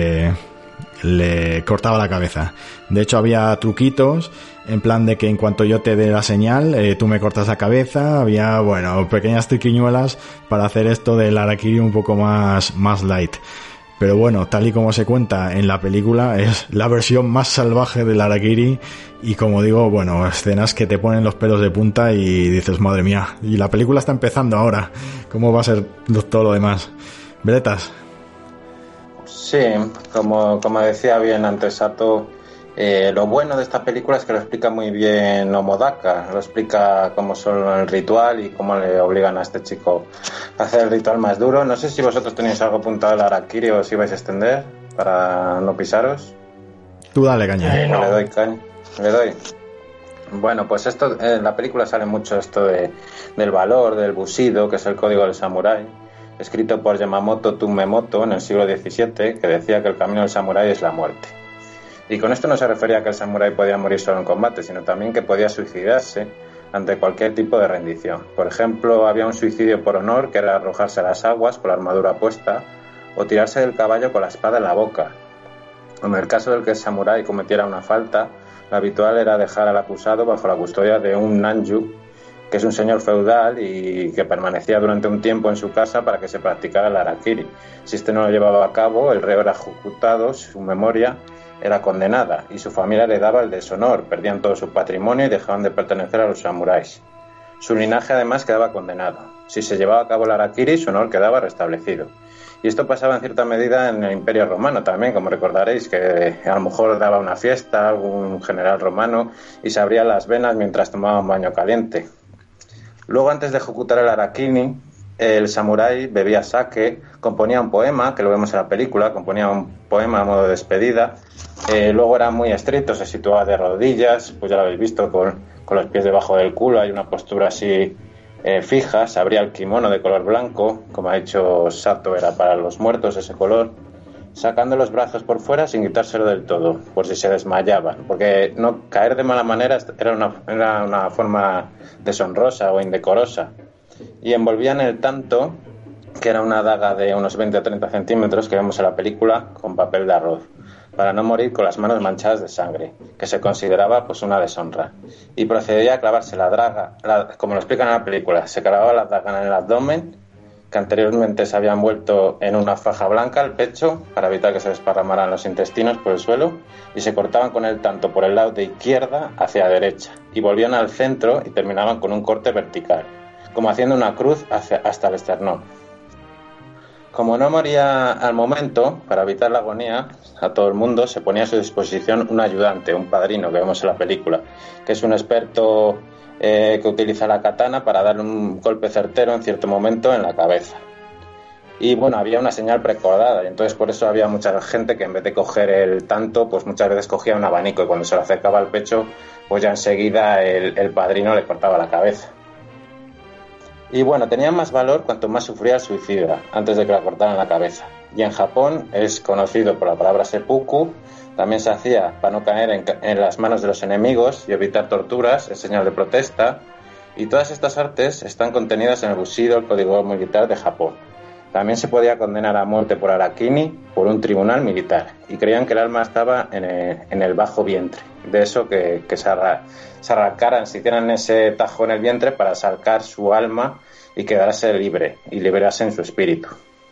le cortaba la cabeza. De hecho había truquitos en plan de que en cuanto yo te dé la señal, tú me cortas la cabeza. Había pequeñas triquiñuelas para hacer esto del Harakiri un poco más light. Pero bueno, tal y como se cuenta en la película, es la versión más salvaje del Harakiri. Y como digo, escenas que te ponen los pelos de punta y dices, madre mía, y la película está empezando ahora, ¿cómo va a ser todo lo demás? Bretas. Sí, como decía bien antes Sato, lo bueno de esta película es que lo explica muy bien Omodaka, lo explica cómo son el ritual y cómo le obligan a este chico a hacer el ritual más duro. No sé si vosotros tenéis algo apuntado del Harakiri o si vais a extender para no pisaros. Tú dale caña. No. Le doy caña. Le doy. Bueno, pues esto en la película sale mucho esto del valor, del bushido, que es el código del samurái, escrito por Yamamoto Tumemoto en el siglo XVII, que decía que el camino del samurái es la muerte. Y con esto no se refería a que el samurái podía morir solo en combate, sino también que podía suicidarse ante cualquier tipo de rendición. Por ejemplo, había un suicidio por honor, que era arrojarse a las aguas con la armadura puesta, o tirarse del caballo con la espada en la boca. En el caso del que el samurái cometiera una falta, lo habitual era dejar al acusado bajo la custodia de un nanju, que es un señor feudal y que permanecía durante un tiempo en su casa para que se practicara el harakiri. Si este no lo llevaba a cabo, el reo era ejecutado, su memoria era condenada y su familia le daba el deshonor, perdían todo su patrimonio y dejaban de pertenecer a los samuráis. Su linaje además quedaba condenado. Si se llevaba a cabo el harakiri, su honor quedaba restablecido. Y esto pasaba en cierta medida en el Imperio Romano también, como recordaréis, que a lo mejor daba una fiesta algún general romano y se abría las venas mientras tomaba un baño caliente. Luego, antes de ejecutar el harakiri, el samurái bebía sake, componía un poema, que lo vemos en la película, componía un poema a modo de despedida. Luego era muy estricto, se situaba de rodillas, pues ya lo habéis visto, con los pies debajo del culo, hay una postura así fija, se abría el kimono de color blanco, como ha dicho Sato, era para los muertos ese color, sacando los brazos por fuera sin quitárselo del todo, por si se desmayaban, porque no caer de mala manera era una forma deshonrosa o indecorosa. Y envolvían el tanto, que era una daga de unos 20 o 30 centímetros que vemos en la película, con papel de arroz, para no morir con las manos manchadas de sangre, que se consideraba pues una deshonra. Y procedía a clavarse la daga, como lo explican en la película, se clavaba la daga en el abdomen, que anteriormente se había envuelto en una faja blanca al pecho para evitar que se desparramaran los intestinos por el suelo, y se cortaban con el tanto por el lado de izquierda hacia derecha, y volvían al centro y terminaban con un corte vertical, como haciendo una cruz hasta el esternón. Como no moría al momento, para evitar la agonía a todo el mundo, se ponía a su disposición un ayudante, un padrino que vemos en la película, que es un experto que utiliza la katana para darle un golpe certero en cierto momento en la cabeza. Y bueno, había una señal precordada, y entonces por eso había mucha gente que en vez de coger el tanto, pues muchas veces cogía un abanico, y cuando se lo acercaba al pecho, pues ya enseguida el padrino le cortaba la cabeza. Y bueno, tenía más valor cuanto más sufría el suicida, antes de que la cortaran la cabeza. Y en Japón es conocido por la palabra seppuku. También se hacía para no caer en las manos de los enemigos y evitar torturas, en señal de protesta. Y todas estas artes están contenidas en el Bushido, el código militar de Japón. También se podía condenar a muerte por harakiri por un tribunal militar. Y creían que el alma estaba en el bajo vientre. De eso que se arrancaran, se hicieran ese tajo en el vientre para sacar su alma y quedarse libre y liberarse en su espíritu.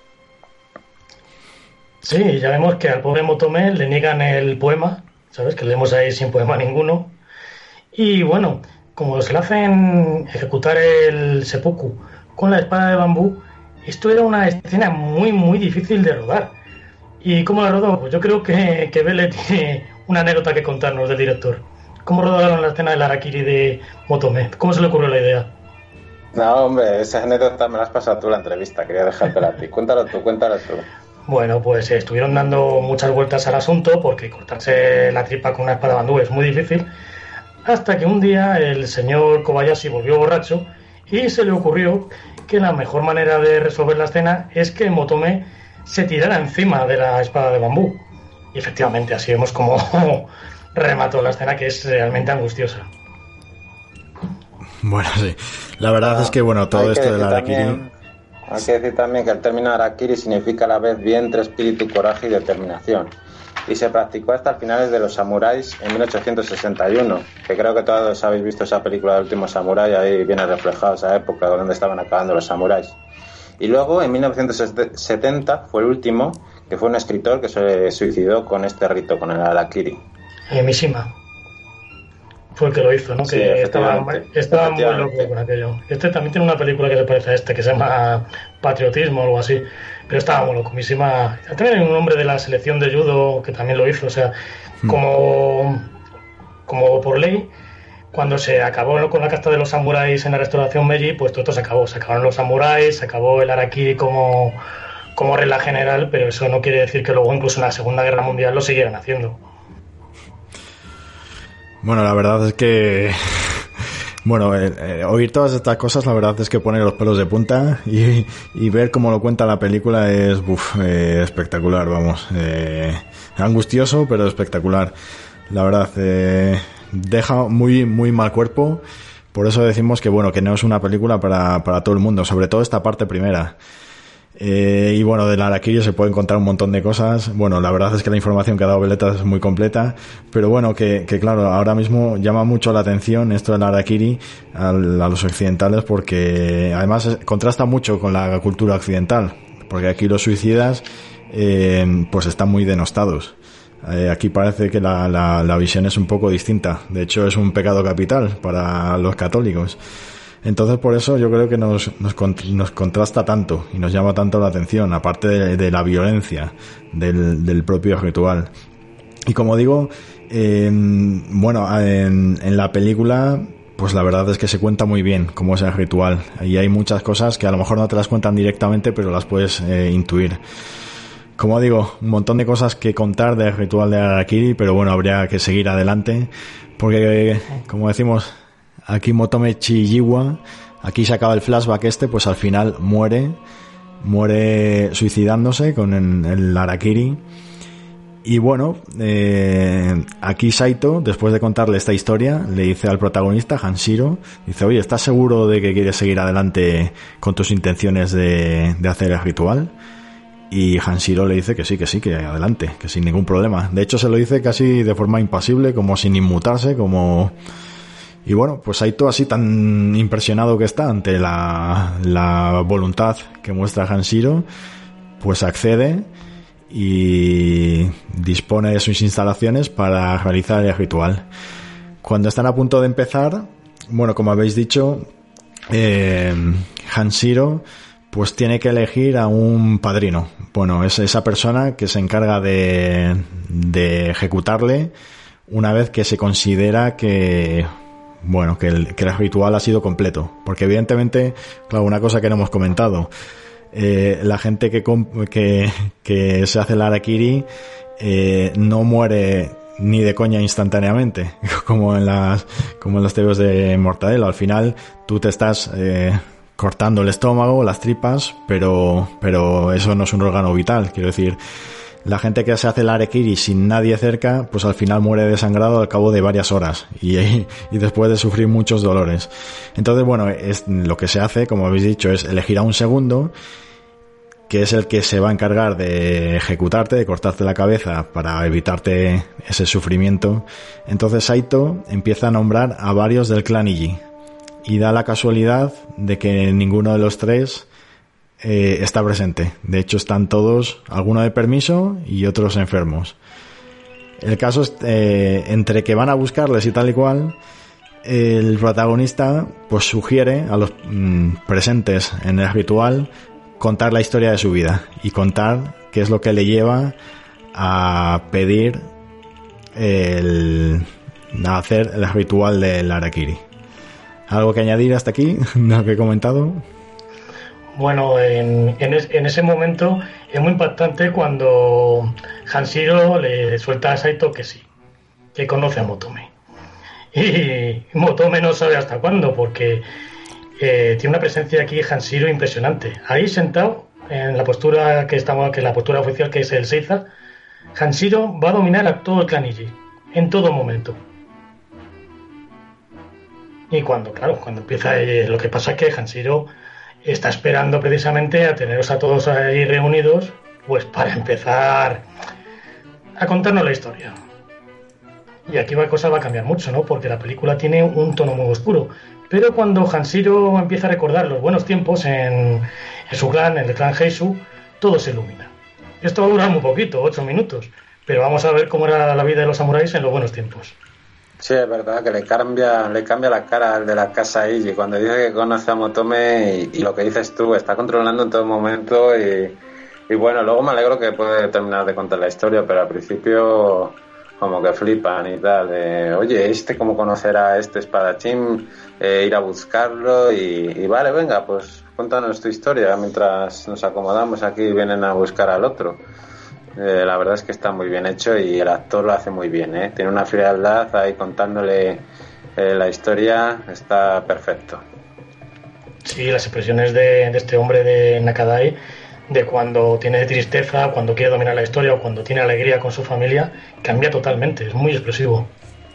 Sí, ya vemos que al pobre Motome le niegan el poema, ¿sabes? Que leemos ahí sin poema ninguno. Y bueno, como se le hacen ejecutar el seppuku con la espada de bambú, esto era una escena muy, muy difícil de rodar. ¿Y cómo la rodó? Pues yo creo que Vele tiene una anécdota que contarnos del director. ¿Cómo rodaron la escena del harakiri de Motome? ¿Cómo se le ocurrió la idea? No, hombre, esa anécdota me la has pasado tú en la entrevista, quería dejártela a ti. Cuéntalo tú. Bueno, pues estuvieron dando muchas vueltas al asunto, porque cortarse la tripa con una espada bandú es muy difícil, hasta que un día el señor Kobayashi volvió borracho y se le ocurrió que la mejor manera de resolver la escena es que Motome se tirara encima de la espada de bambú. Y efectivamente, así vemos como remató la escena, que es realmente angustiosa. Bueno, sí. La verdad es que, bueno, todo esto del harakiri... Hay que decir también que el término harakiri significa a la vez vientre, espíritu, coraje y determinación. Y se practicó hasta finales de los samuráis en 1861, que creo que todos habéis visto esa película del último samurái, ahí viene reflejada esa época donde estaban acabando los samuráis. Y luego, en 1970, fue el último, que fue un escritor que se suicidó con este rito, con el harakiri. Mishima fue el que lo hizo, ¿no? Sí, que estaba muy loco con aquello. Este también tiene una película que se parece a que se llama Patriotismo o algo así, pero estaba muy loco. Mishima también hay un hombre de la selección de judo que también lo hizo, o sea, como por ley, cuando se acabó con la casta de los samuráis en la restauración Meiji, pues todo esto se acabó. Se acabaron los samuráis, se acabó el harakiri como regla general, pero eso no quiere decir que luego incluso en la Segunda Guerra Mundial lo siguieran haciendo. Bueno, la verdad es que... Bueno, oír todas estas cosas, la verdad es que pone los pelos de punta y ver cómo lo cuenta la película es espectacular, vamos. Angustioso, pero espectacular. La verdad, deja muy, muy mal cuerpo. Por eso decimos que, bueno, que no es una película para todo el mundo, sobre todo esta parte primera. Y bueno, del harakiri se puede encontrar un montón de cosas. Bueno, la verdad es que la información que ha dado Veleta es muy completa, pero bueno, que claro, ahora mismo llama mucho la atención esto del harakiri a los occidentales, porque además contrasta mucho con la cultura occidental, porque aquí los suicidas pues están muy denostados. Aquí parece que la visión es un poco distinta. De hecho, es un pecado capital para los católicos. Entonces, por eso yo creo que nos contrasta tanto y nos llama tanto la atención, aparte de la violencia del propio ritual. Y como digo, bueno, en la película pues la verdad es que se cuenta muy bien cómo es el ritual. Y hay muchas cosas que a lo mejor no te las cuentan directamente, pero las puedes intuir. Como digo, un montón de cosas que contar del ritual de Harakiri, pero bueno, habría que seguir adelante, porque como decimos, aquí Motome Chijiwa, aquí se acaba el flashback pues al final muere suicidándose con el Harakiri. Y bueno, aquí Saito, después de contarle esta historia, le dice al protagonista, Hanshiro, dice, oye, ¿estás seguro de que quieres seguir adelante con tus intenciones de hacer el ritual? Y Hanshiro le dice que sí, que adelante, que sin ningún problema. De hecho, se lo dice casi de forma impasible, como sin inmutarse, como... Y bueno, pues Saito, así tan impresionado que está ante la voluntad que muestra Hanshiro, pues accede y dispone de sus instalaciones para realizar el ritual. Cuando están a punto de empezar, bueno, como habéis dicho, Hanshiro pues tiene que elegir a un padrino. Bueno, es esa persona que se encarga de ejecutarle una vez que se considera que, bueno, que el ritual ha sido completo. Porque evidentemente, claro, una cosa que no hemos comentado, la gente que se hace el Harakiri no muere ni de coña instantáneamente, como en los tebeos de Mortadelo. Al final tú te estás cortando el estómago, las tripas, pero eso no es un órgano vital. Quiero decir, la gente que se hace el Harakiri sin nadie cerca, pues al final muere desangrado al cabo de varias horas y después de sufrir muchos dolores. Entonces, bueno, lo que se hace, como habéis dicho, es elegir a un segundo, que es el que se va a encargar de ejecutarte, de cortarte la cabeza para evitarte ese sufrimiento. Entonces Saito empieza a nombrar a varios del clan Iji y da la casualidad de que ninguno de los tres está presente. De hecho, están todos, algunos de permiso y otros enfermos. El caso es, entre que van a buscarles y tal y cual, el protagonista pues sugiere a los presentes en el ritual contar la historia de su vida y contar qué es lo que le lleva a pedir a hacer el ritual del Harakiri. ¿Algo que añadir hasta aquí de lo que he comentado? Bueno, en ese momento es muy impactante cuando Hanshiro le suelta a Saito que sí, que conoce a Motome. Y Motome no sabe hasta cuándo, porque tiene una presencia aquí Hanshiro impresionante. Ahí sentado, en la postura que es la postura oficial, que es el Seiza, Hanshiro va a dominar a todo el clan Iji, en todo momento. Y cuando empieza, lo que pasa es que Hanshiro está esperando precisamente a teneros a todos ahí reunidos, pues para empezar a contarnos la historia. Y aquí la cosa va a cambiar mucho, ¿no? Porque la película tiene un tono muy oscuro. Pero cuando Hanshiro empieza a recordar los buenos tiempos en su clan, en el clan Heisu, todo se ilumina. Esto va a durar muy poquito, 8 minutos, pero vamos a ver cómo era la vida de los samuráis en los buenos tiempos. Sí, es verdad que le cambia la cara al de la casa Iji cuando dice que conoce a Motome y lo que dices tú, está controlando en todo momento y bueno, luego me alegro que puede terminar de contar la historia, pero al principio como que flipan y tal, oye, ¿cómo conocerá a este espadachín? Ir a buscarlo y vale, venga, pues cuéntanos tu historia mientras nos acomodamos aquí y vienen a buscar al otro. La verdad es que está muy bien hecho y el actor lo hace muy bien, tiene una frialdad ahí contándole la historia, está perfecto. Sí, las expresiones de este hombre de Nakadai, de cuando tiene tristeza, cuando quiere dominar la historia o cuando tiene alegría con su familia, cambia totalmente, es muy expresivo.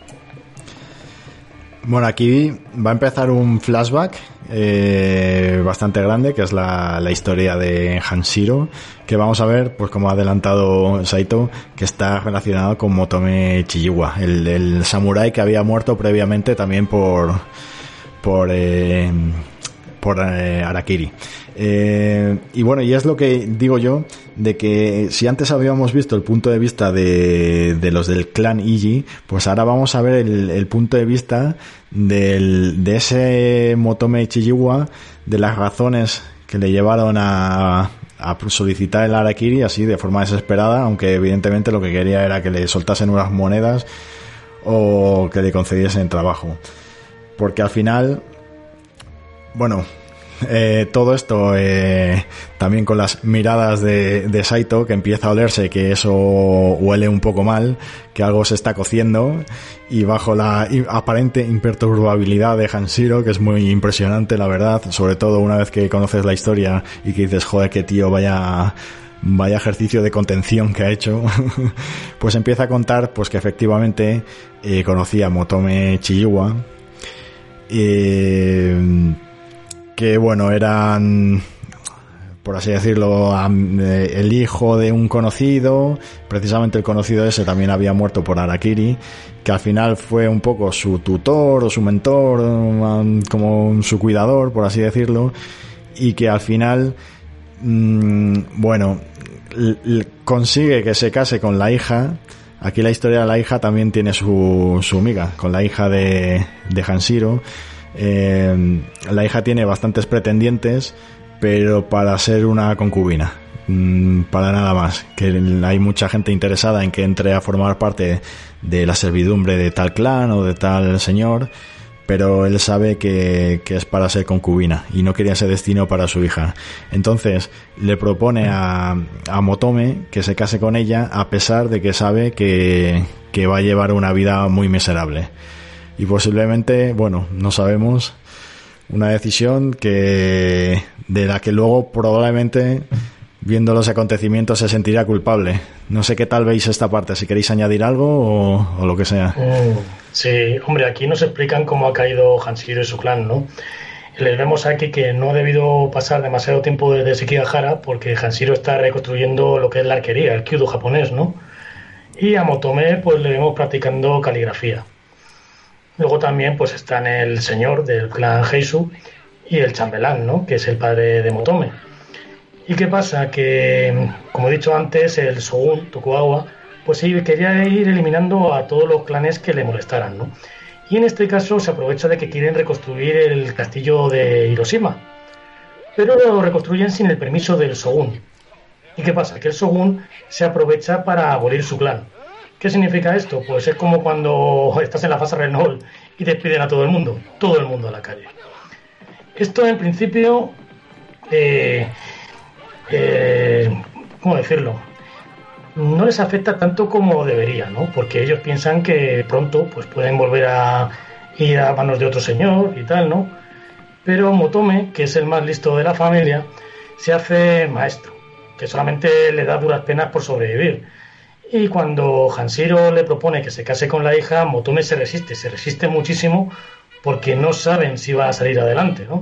Bueno, aquí va a empezar un flashback bastante grande, que es la historia de Hanshiro, que vamos a ver, pues como ha adelantado Saito, que está relacionado con Motome Chijiwa, el samurái que había muerto previamente también por Harakiri. Y bueno, y es lo que digo yo, de que si antes habíamos visto el punto de vista de los del clan Iji, pues ahora vamos a ver el punto de vista de ese Motome Chijiwa, de las razones que le llevaron a solicitar el Harakiri así de forma desesperada, aunque evidentemente lo que quería era que le soltasen unas monedas o que le concediesen trabajo. porque al final, bueno, todo esto también con las miradas de Saito, que empieza a olerse que eso huele un poco mal, que algo se está cociendo, y bajo la aparente imperturbabilidad de Hanshiro, que es muy impresionante, la verdad, sobre todo una vez que conoces la historia y que dices, joder, qué tío, vaya ejercicio de contención que ha hecho. Pues empieza a contar pues que efectivamente conocía a Motome Chiyuwa, que bueno, eran, por así decirlo, el hijo de un conocido. Precisamente el conocido ese también había muerto por Harakiri, que al final fue un poco su tutor o su mentor, como su cuidador, por así decirlo, y que al final, bueno, consigue que se case con la hija. Aquí la historia de la hija también tiene su miga, con la hija de Hanshiro. La hija tiene bastantes pretendientes, pero para ser una concubina, para nada más, que hay mucha gente interesada en que entre a formar parte de la servidumbre de tal clan o de tal señor, pero él sabe que es para ser concubina y no quería ese destino para su hija. Entonces le propone a Motome que se case con ella, a pesar de que sabe que va a llevar una vida muy miserable. Y posiblemente, bueno, no sabemos, una decisión de la que luego probablemente, viendo los acontecimientos, se sentirá culpable. No sé qué tal veis esta parte, si queréis añadir algo o lo que sea. Sí, hombre, aquí nos explican cómo ha caído Hanshiro y su clan, ¿no? Les vemos aquí que no ha debido pasar demasiado tiempo desde Sekigahara, porque Hanshiro está reconstruyendo lo que es la arquería, el kyudo japonés, ¿no? Y a Motome pues le vemos practicando caligrafía. Luego también pues están el señor del clan Heisu y el chambelán, ¿no? Que es el padre de Motome. ¿Y qué pasa? Que, como he dicho antes, el shogun Tokugawa pues sí, quería ir eliminando a todos los clanes que le molestaran, ¿no? Y en este caso se aprovecha de que quieren reconstruir el castillo de Hiroshima, pero lo reconstruyen sin el permiso del shogun. ¿Y qué pasa? Que el shogun se aprovecha para abolir su clan. ¿Qué significa esto? Pues es como cuando estás en la fase Renault y despiden a todo el mundo a la calle. Esto en principio, ¿cómo decirlo? No les afecta tanto como debería, ¿no? Porque ellos piensan que pronto pues pueden volver a ir a manos de otro señor y tal, ¿no? Pero Motome, que es el más listo de la familia, se hace maestro, que solamente le da duras penas por sobrevivir. Y cuando Hanshiro le propone que se case con la hija, Motome se resiste muchísimo, porque no saben si va a salir adelante, ¿no?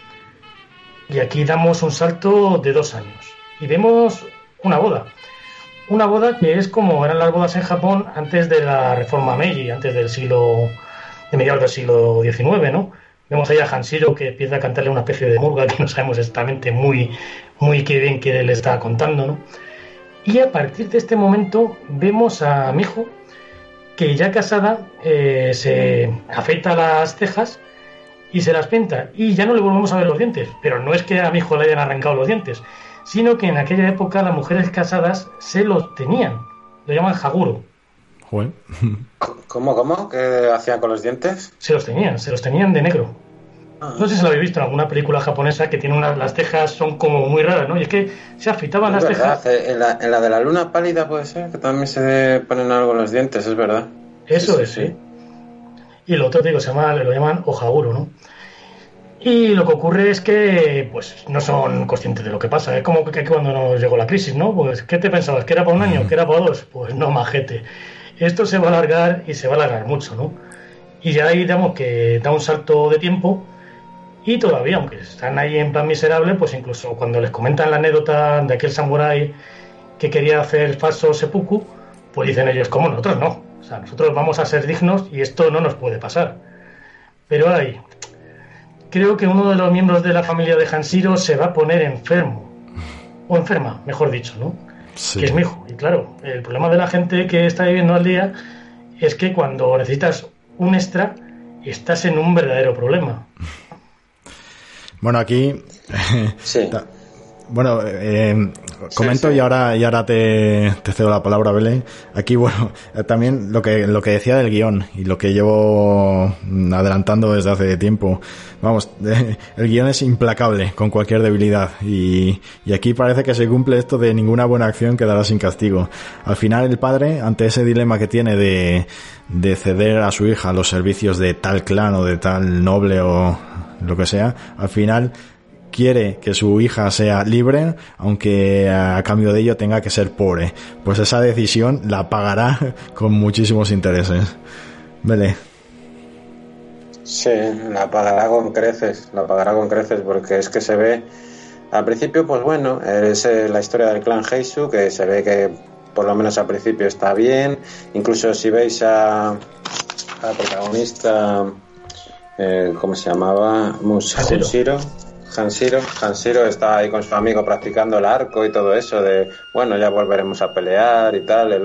Y aquí damos un salto de 2 años y vemos una boda que es como eran las bodas en Japón antes de la reforma Meiji, antes de mediados del siglo XIX, ¿no? Vemos ahí a Hanshiro que empieza a cantarle una especie de murga que no sabemos exactamente muy qué bien que le está contando, ¿no? Y a partir de este momento vemos a Miho, que ya casada se afeita las cejas y se las pinta, y ya no le volvemos a ver los dientes. Pero no es que a Miho le hayan arrancado los dientes, sino que en aquella época las mujeres casadas se los tenían, lo llaman haguro. Joder. ¿Cómo? ¿Qué hacían con los dientes? Se los tenían de negro. No sé si lo habéis visto en alguna película japonesa que tiene las cejas son como muy raras, ¿no? Y es que se afeitaban las cejas. En la de la luna pálida puede ser, que también se ponen algo en los dientes, es verdad. Eso sí, es, sí. Y lo otro, digo, lo llaman ohaguro, ¿no? Y lo que ocurre es que pues no son conscientes de lo que pasa. Es como que cuando nos llegó la crisis, ¿no? Pues, ¿qué te pensabas? ¿Que era para 1 año? ¿Que era para 2? Pues no, majete. Esto se va a alargar y se va a alargar mucho, ¿no? Y ya ahí, digamos, que da un salto de tiempo. Y todavía, aunque están ahí en plan miserable, pues incluso cuando les comentan la anécdota de aquel samurái que quería hacer falso seppuku, pues dicen ellos, como nosotros no. O sea, nosotros vamos a ser dignos y esto no nos puede pasar. Pero ahí, creo que uno de los miembros de la familia de Hanshiro se va a poner enfermo. O enferma, mejor dicho, ¿no? Sí. Que es Miho. Y claro, el problema de la gente que está viviendo al día es que cuando necesitas un extra, estás en un verdadero problema. Bueno, aquí sí. Bueno, comento sí. y ahora te cedo la palabra, Bele. Aquí, bueno, también lo que decía del guión y lo que llevo adelantando desde hace tiempo. Vamos, el guión es implacable con cualquier debilidad y aquí parece que se cumple esto de ninguna buena acción quedará sin castigo. Al final el padre, ante ese dilema que tiene de ceder a su hija a los servicios de tal clan o de tal noble o lo que sea, al final quiere que su hija sea libre, aunque a cambio de ello tenga que ser pobre. Pues esa decisión la pagará con muchísimos intereses. Vele. Sí, la pagará con creces, porque es que se ve, al principio, pues bueno, es la historia del clan Heisu, que se ve que por lo menos al principio está bien. Incluso si veis a la protagonista, ¿cómo se llamaba? Hanshiro está ahí con su amigo practicando el arco y todo eso de, bueno, ya volveremos a pelear y tal.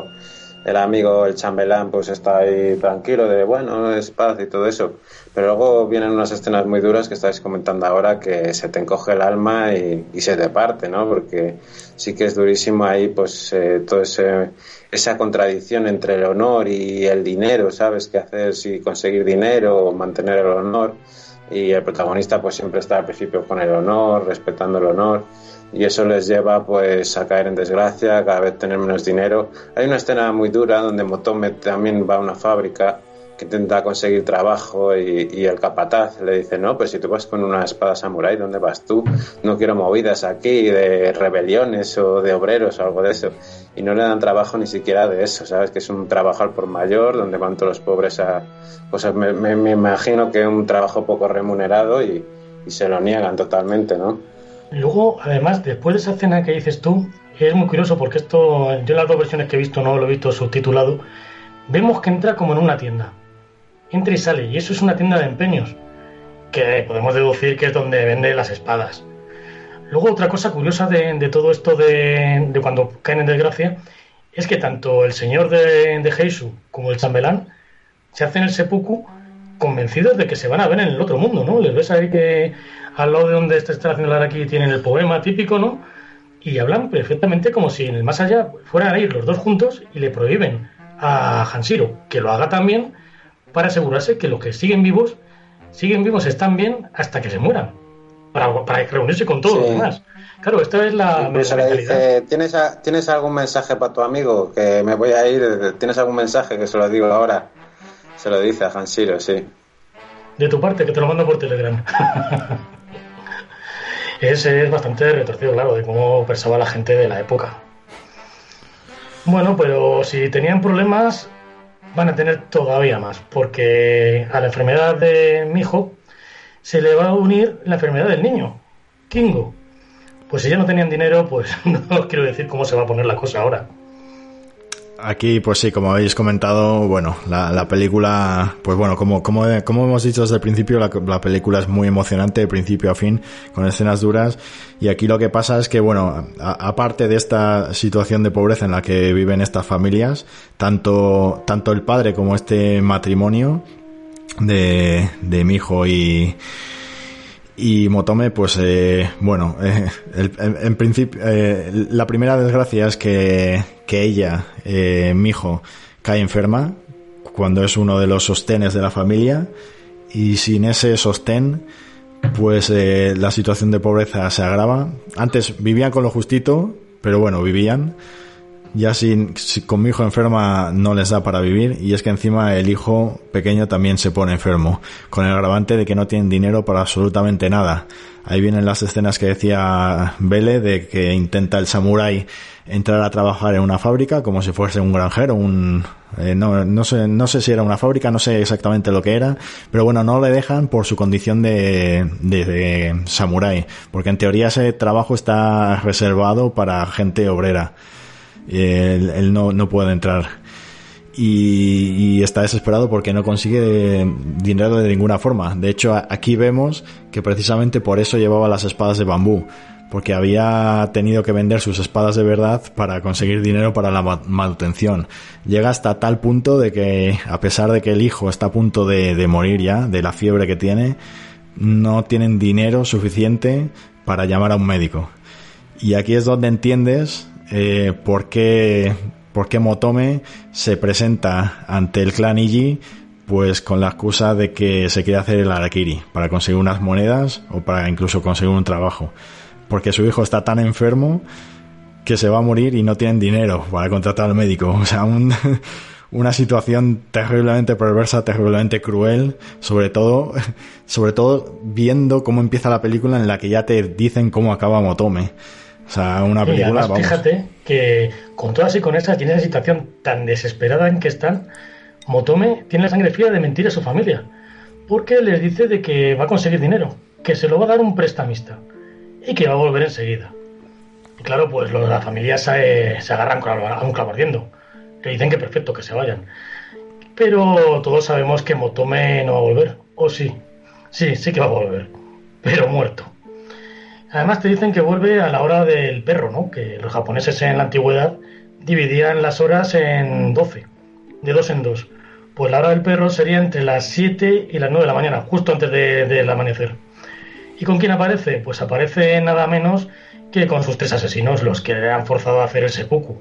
El amigo, el chambelán, pues está ahí tranquilo de, bueno, es paz y todo eso. Pero luego vienen unas escenas muy duras que estáis comentando ahora, que se te encoge el alma y se te parte, ¿no? Porque sí que es durísimo ahí, pues, todo esa contradicción entre el honor y el dinero, ¿sabes? ¿Qué hacer si conseguir dinero o mantener el honor? Y el protagonista pues siempre está al principio con el honor, respetando el honor, y eso les lleva pues a caer en desgracia, cada vez tener menos dinero. Hay una escena muy dura donde Motome también va a una fábrica que intenta conseguir trabajo y el capataz le dice, no, pues si tú vas con una espada samurái, ¿dónde vas tú? No quiero movidas aquí de rebeliones o de obreros o algo de eso. Y no le dan trabajo ni siquiera de eso, ¿sabes? Que es un trabajo al por mayor, donde van todos los pobres a... Pues me imagino que es un trabajo poco remunerado y se lo niegan totalmente, ¿no? Luego, además, después de esa escena que dices tú, es muy curioso porque esto, yo en las dos versiones que he visto, no lo he visto subtitulado, vemos que entra como en una tienda. Entra y sale, y eso es una tienda de empeños, que podemos deducir que es donde vende las espadas. Luego, otra cosa curiosa de todo esto de cuando caen en desgracia, es que tanto el señor de Heisu como el chambelán se hacen el seppuku convencidos de que se van a ver en el otro mundo, ¿no? Les ves ahí que al lado de donde está haciendo el aquí tienen el poema típico, ¿no? Y hablan perfectamente como si en el más allá fueran a ir los dos juntos y le prohíben a Hanshiro que lo haga también para asegurarse que los que siguen vivos, están bien hasta que se mueran, para reunirse con todos los demás. Claro, esta es la mentalidad. ¿Tienes algún mensaje para tu amigo? Que me voy a ir. ¿Tienes algún mensaje? Que se lo digo ahora. Se lo dice a Hanshiro, sí. De tu parte, que te lo mando por Telegram. Es bastante retorcido, claro, de cómo pensaba la gente de la época. Bueno, pero si tenían problemas, van a tener todavía más, porque a la enfermedad de mi hijo se le va a unir la enfermedad del niño, Kingo. Pues si ya no tenían dinero, pues no os quiero decir cómo se va a poner la cosa ahora. Aquí, pues sí, como habéis comentado, bueno, la película, pues bueno, como hemos dicho desde el principio, la película es muy emocionante de principio a fin, con escenas duras, y aquí lo que pasa es que, bueno, aparte de esta situación de pobreza en la que viven estas familias, tanto el padre como este matrimonio de Miho y Motome, pues bueno, en principio la primera desgracia es que ella, Miho, cae enferma cuando es uno de los sostenes de la familia, y sin ese sostén pues la situación de pobreza se agrava. Antes vivían con lo justito, pero bueno, vivían. Ya con mi hijo enferma no les da para vivir, y es que encima el hijo pequeño también se pone enfermo, con el agravante de que no tienen dinero para absolutamente nada. Ahí vienen las escenas que decía Bele, de que intenta el samurái entrar a trabajar en una fábrica como si fuese un granjero, no sé si era una fábrica, no sé exactamente lo que era, pero bueno, no le dejan por su condición de samurái, porque en teoría ese trabajo está reservado para gente obrera. Él no puede entrar y está desesperado porque no consigue dinero de ninguna forma. De hecho, aquí vemos que precisamente por eso llevaba las espadas de bambú, porque había tenido que vender sus espadas de verdad para conseguir dinero para la manutención. Llega hasta tal punto de que, a pesar de que el hijo está a punto de morir ya, de la fiebre que tiene, no tienen dinero suficiente para llamar a un médico. Y aquí es donde entiendes por qué Motome se presenta ante el clan Iji, pues con la excusa de que se quiere hacer el harakiri para conseguir unas monedas o para incluso conseguir un trabajo, porque su hijo está tan enfermo que se va a morir y no tienen dinero para contratar al médico. O sea, una situación terriblemente perversa, terriblemente cruel, sobre todo viendo cómo empieza la película, en la que ya te dicen cómo acaba Motome. O sea, una película, además, vamos. Fíjate que con todas y con esas, y en esa situación tan desesperada en que están, Motome tiene la sangre fría de mentir a su familia, porque les dice de que va a conseguir dinero, que se lo va a dar un prestamista y que va a volver enseguida. Y claro, pues los de la familia se agarran a un clavo ardiendo. Le dicen que perfecto, que se vayan. Pero todos sabemos que Motome no va a volver. ¿O sí? Sí que va a volver, pero muerto. Además te dicen que vuelve a la hora del perro, ¿no? Que los japoneses en la antigüedad dividían las horas en 12, de 2 en 2. Pues la hora del perro sería entre las 7 y las 9 de la mañana, justo antes del amanecer. ¿Y con quién aparece? Pues aparece nada menos que con sus 3 asesinos, los que le han forzado a hacer el seppuku.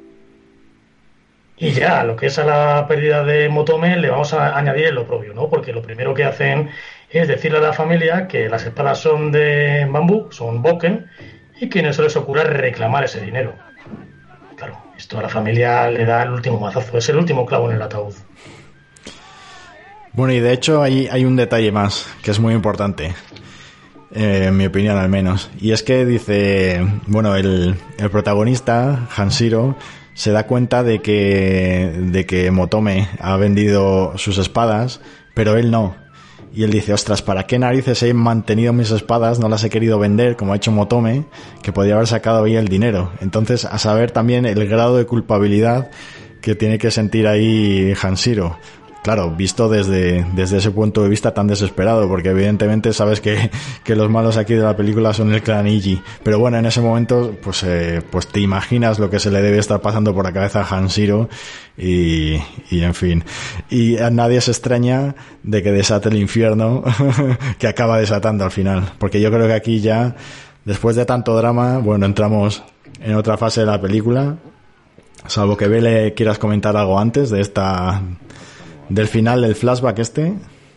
Y ya, lo que es a la pérdida de Motome le vamos a añadir el oprobio, ¿no? Porque lo primero que hacen es decirle a la familia que las espadas son de bambú, son boken, y que no se les ocurra reclamar ese dinero. Claro, esto a la familia le da el último mazazo, es el último clavo en el ataúd. Bueno, y de hecho hay un detalle más que es muy importante, en mi opinión al menos, y es que dice, bueno, el protagonista, Hanshiro, se da cuenta de que Motome ha vendido sus espadas, pero él no. Y él dice, ostras, ¿para qué narices he mantenido mis espadas? No las he querido vender, como ha hecho Motome, que podía haber sacado ahí el dinero. Entonces, a saber también el grado de culpabilidad que tiene que sentir ahí Hanshiro. Claro, visto desde ese punto de vista tan desesperado, porque evidentemente sabes que los malos aquí de la película son el clan Iji, pero bueno, en ese momento pues te imaginas lo que se le debe estar pasando por la cabeza a Hanshiro y en fin, y a nadie se extraña de que desate el infierno que acaba desatando al final, porque yo creo que aquí ya, después de tanto drama, bueno, entramos en otra fase de la película, salvo que Bele quieras comentar algo antes del final del flashback este.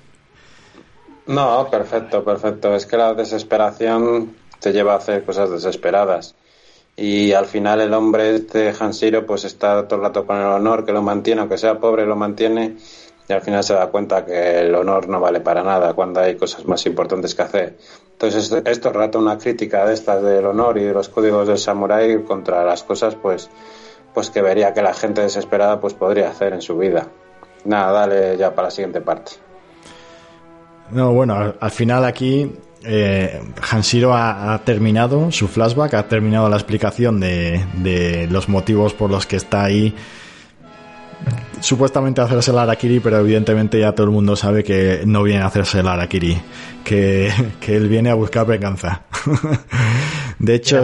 No, perfecto. Es que la desesperación te lleva a hacer cosas desesperadas. Y al final el hombre Hanshiro pues está todo el rato con el honor, que lo mantiene, aunque sea pobre lo mantiene, y al final se da cuenta que el honor no vale para nada cuando hay cosas más importantes que hacer. Entonces esto es rato una crítica de estas del honor y de los códigos del samurái contra las cosas pues que vería que la gente desesperada pues podría hacer en su vida. Nada, dale ya para la siguiente parte. No, bueno, al final aquí Hanshiro ha terminado su flashback, ha terminado la explicación de los motivos por los que está ahí supuestamente a hacerse el harakiri, pero evidentemente ya todo el mundo sabe que no viene a hacerse el harakiri, que él viene a buscar venganza. De hecho,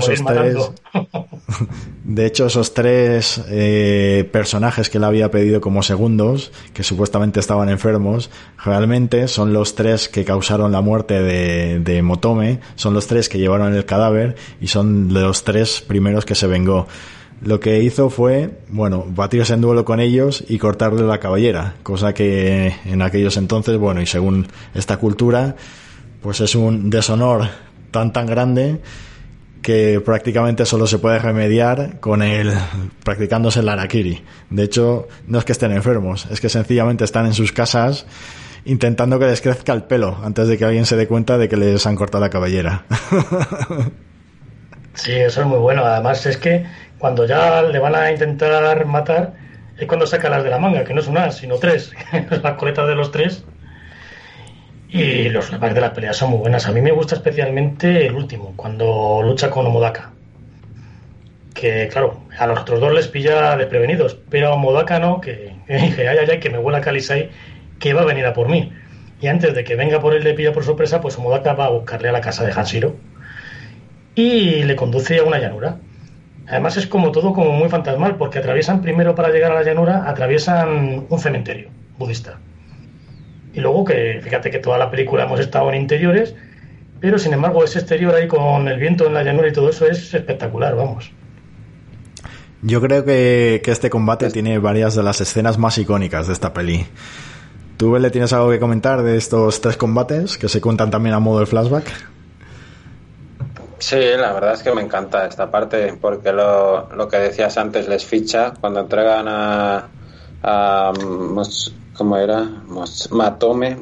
esos tres personajes que él había pedido como segundos, que supuestamente estaban enfermos, realmente son los 3 que causaron la muerte de Motome, son los 3 que llevaron el cadáver y son los 3 primeros que se vengó. Lo que hizo fue, bueno, batirse en duelo con ellos y cortarle la cabellera, cosa que en aquellos entonces, bueno, y según esta cultura, pues es un deshonor tan grande que prácticamente solo se puede remediar practicándose el harakiri. De hecho, no es que estén enfermos, es que sencillamente están en sus casas intentando que les crezca el pelo antes de que alguien se dé cuenta de que les han cortado la cabellera. Sí, eso es muy bueno. Además es que cuando ya le van a intentar matar es cuando saca las de la manga, que no es una, sino 3, las coletas de los 3. Y los flashbacks de las peleas son muy buenas. A mí me gusta especialmente el último, cuando lucha con Omodaka. Que claro, a los otros 2 les pilla desprevenidos, pero a Omodaka no, que dije, ay, que me huele a Kalisai, que va a venir a por mí. Y antes de que venga por él le pilla por sorpresa, pues Omodaka va a buscarle a la casa de Hanshiro y le conduce a una llanura. Además es como todo como muy fantasmal, porque atraviesan primero, para llegar a la llanura, atraviesan un cementerio budista. Y luego que, fíjate que toda la película hemos estado en interiores pero sin embargo ese exterior ahí con el viento en la llanura y todo eso es espectacular, vamos. Yo creo que este combate tiene varias de las escenas más icónicas de esta peli. ¿Tú, Bele, tienes algo que comentar de estos 3 combates que se cuentan también a modo de flashback? Sí, la verdad es que me encanta esta parte, porque lo que decías antes les ficha cuando entregan a ¿cómo era? Mutome,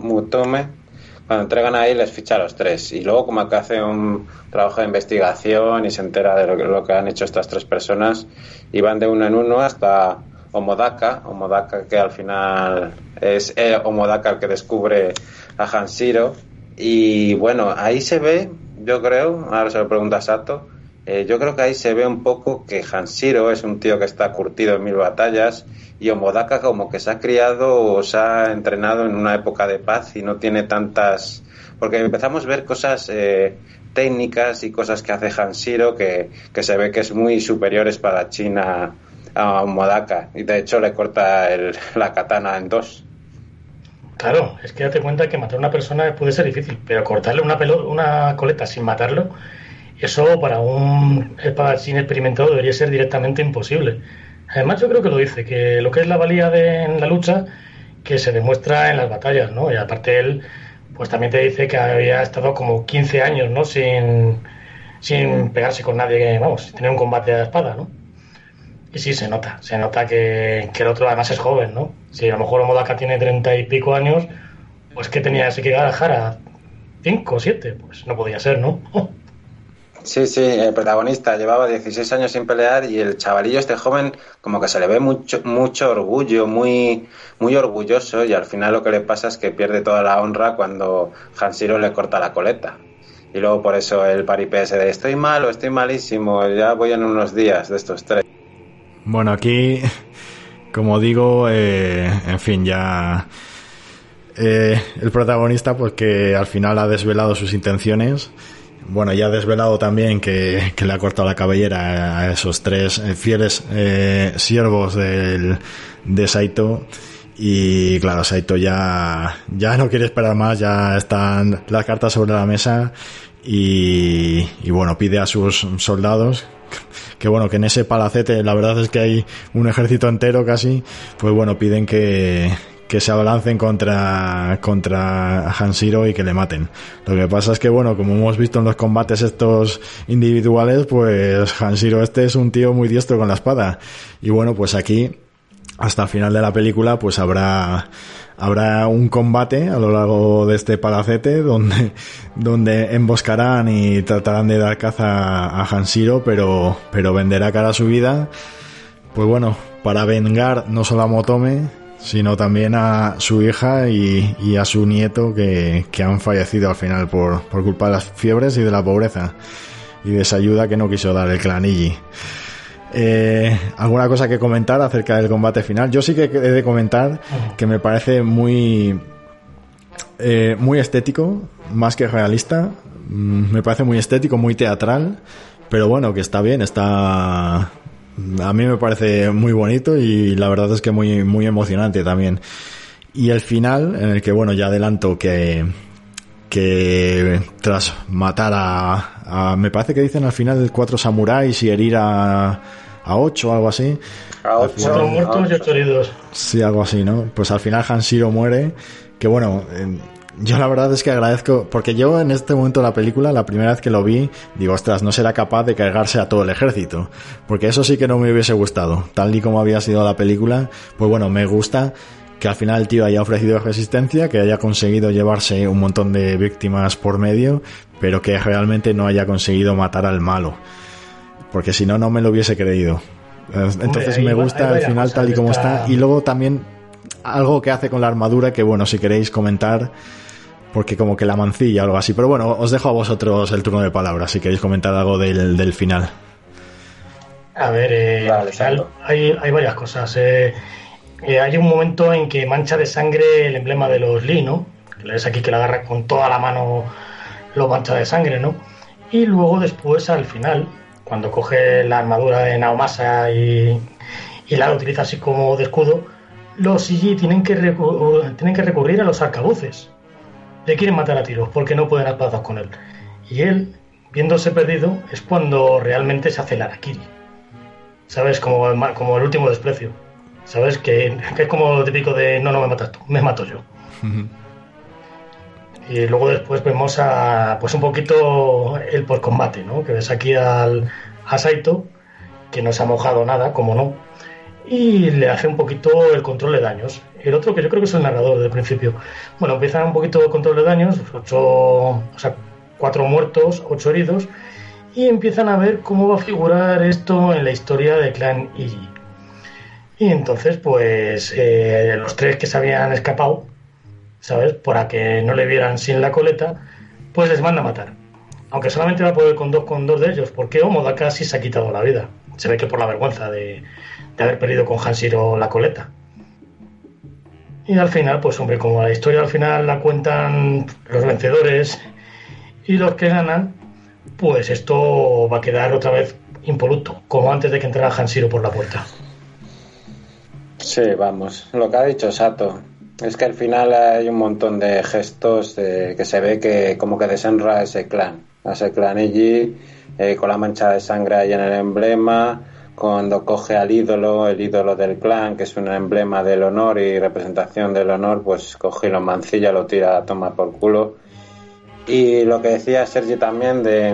cuando entregan ahí les ficha a los 3, y luego como que hace un trabajo de investigación y se entera de lo que han hecho estas 3 personas, y van de uno en uno hasta Omodaka, que al final es Omodaka el que descubre a Hanshiro. Y bueno, ahí se ve, yo creo, ahora se lo pregunta a Sato, yo creo que ahí se ve un poco que Hanshiro es un tío que está curtido en 1000 batallas, y Omodaka como que se ha criado o se ha entrenado en una época de paz y no tiene tantas... Porque empezamos a ver cosas técnicas y cosas que hace Hanshiro que se ve que es muy superior espadachín a Omodaka, y de hecho le corta la katana en 2. Claro, es que date cuenta que matar a una persona puede ser difícil, pero cortarle una coleta sin matarlo, eso para un espadachín experimentado debería ser directamente imposible. Además, yo creo que lo dice, que lo que es la valía en la lucha, que se demuestra en las batallas, ¿no? Y aparte él, pues también te dice que había estado como 15 años, ¿no? Sin pegarse con nadie, vamos, sin tener un combate a la espada, ¿no? Y sí, se nota que el otro además es joven, ¿no? Si a lo mejor Omodaka tiene 30 y pico años, pues que tenía ese que dejar a 5 o 7, pues no podía ser, ¿no? Sí, el protagonista llevaba 16 años sin pelear, y el chavalillo este joven como que se le ve mucho orgullo, muy orgulloso, y al final lo que le pasa es que pierde toda la honra cuando Hanshiro le corta la coleta. Y luego por eso el paripé ese de estoy malo, estoy malísimo, ya voy en unos días de estos 3. Bueno, aquí, como digo, en fin, ya el protagonista, pues que al final ha desvelado sus intenciones. Bueno, ya ha desvelado también que le ha cortado la cabellera a esos 3 fieles siervos de Saito. Y claro, Saito ya no quiere esperar más, ya están las cartas sobre la mesa, y bueno, pide a sus soldados que bueno, que en ese palacete, la verdad es que hay un ejército entero casi, pues bueno, piden que se abalancen contra Hanshiro y que le maten. Lo que pasa es que bueno, como hemos visto en los combates estos individuales, pues Hanshiro es un tío muy diestro con la espada, y bueno, pues aquí hasta el final de la película pues habrá un combate a lo largo de este palacete donde emboscarán y tratarán de dar caza a Hanshiro, pero venderá cara a su vida, pues bueno, para vengar no solo a Motome, sino también a su hija y a su nieto que han fallecido al final por culpa de las fiebres y de la pobreza y de esa ayuda que no quiso dar el clan Iji. ¿Alguna cosa que comentar acerca del combate final? Yo sí que he de comentar que me parece muy estético, más que realista. Me parece muy estético, muy teatral, pero bueno, que está bien, a mí me parece muy bonito, y la verdad es que muy, muy emocionante también. Y el final, en el que bueno, ya adelanto que tras matar a me parece que dicen al final 4 samuráis y herir a 8 o algo así. A 8 muertos y 8 heridos. Sí, algo así, ¿no? Pues al final Hanshiro muere, que bueno, yo la verdad es que agradezco, porque yo en este momento de la película, la primera vez que lo vi, digo, ostras, no será capaz de cargarse a todo el ejército, porque eso sí que no me hubiese gustado, tal y como había sido la película. Pues bueno, me gusta que al final el tío haya ofrecido resistencia, que haya conseguido llevarse un montón de víctimas por medio, pero que realmente no haya conseguido matar al malo, porque si no, no me lo hubiese creído. Entonces me gusta el final tal y como está. Y luego también algo que hace con la armadura, que bueno, si queréis comentar, porque como que la mancilla o algo así, pero bueno, os dejo a vosotros el turno de palabra si queréis comentar algo del final. A ver, al final hay varias cosas. Hay un momento en que mancha de sangre el emblema de los Lee, ¿no? Que le ves aquí que la agarra con toda la mano, lo mancha de sangre, ¿no? Y luego después, al final, cuando coge la armadura de Naomasa y la utiliza así como de escudo, los Iji tienen que recurrir a los arcabuces. le quieren matar a tiros porque no pueden espadazos con él. Y él, viéndose perdido, es cuando realmente se hace el harakiri. ¿Sabes? Como el último desprecio. ¿Sabes? Que es como lo típico de no me matas tú, me mato yo. Y luego después vemos pues un poquito el postcombate, ¿no? Que ves aquí a Saito, que no se ha mojado nada, como no, y le hace un poquito el control de daños. El otro, que yo creo que es el narrador del principio, bueno, empieza un poquito el control de daños, 4 muertos, 8 heridos, y empiezan a ver cómo va a figurar esto en la historia del clan Iggy. Y entonces, pues, los 3 que se habían escapado, ¿sabes? Para que no le vieran sin la coleta, pues les manda a matar. Aunque solamente va a poder con dos de ellos, porque Omoda casi se ha quitado la vida. Se ve que por la vergüenza de haber perdido con Hanshiro la coleta. Y al final, pues hombre, como la historia al final la cuentan los vencedores y los que ganan, pues esto va a quedar otra vez impoluto, como antes de que entrara Hanshiro por la puerta. Sí, vamos, lo que ha dicho Sato. Es que al final hay un montón de gestos que se ve que como que deshonra a ese clan Iggy, con la mancha de sangre ahí en el emblema, cuando coge al ídolo, el ídolo del clan, que es un emblema del honor y representación del honor, pues coge y lo mancilla, lo tira a tomar por culo. Y lo que decía Sergi también de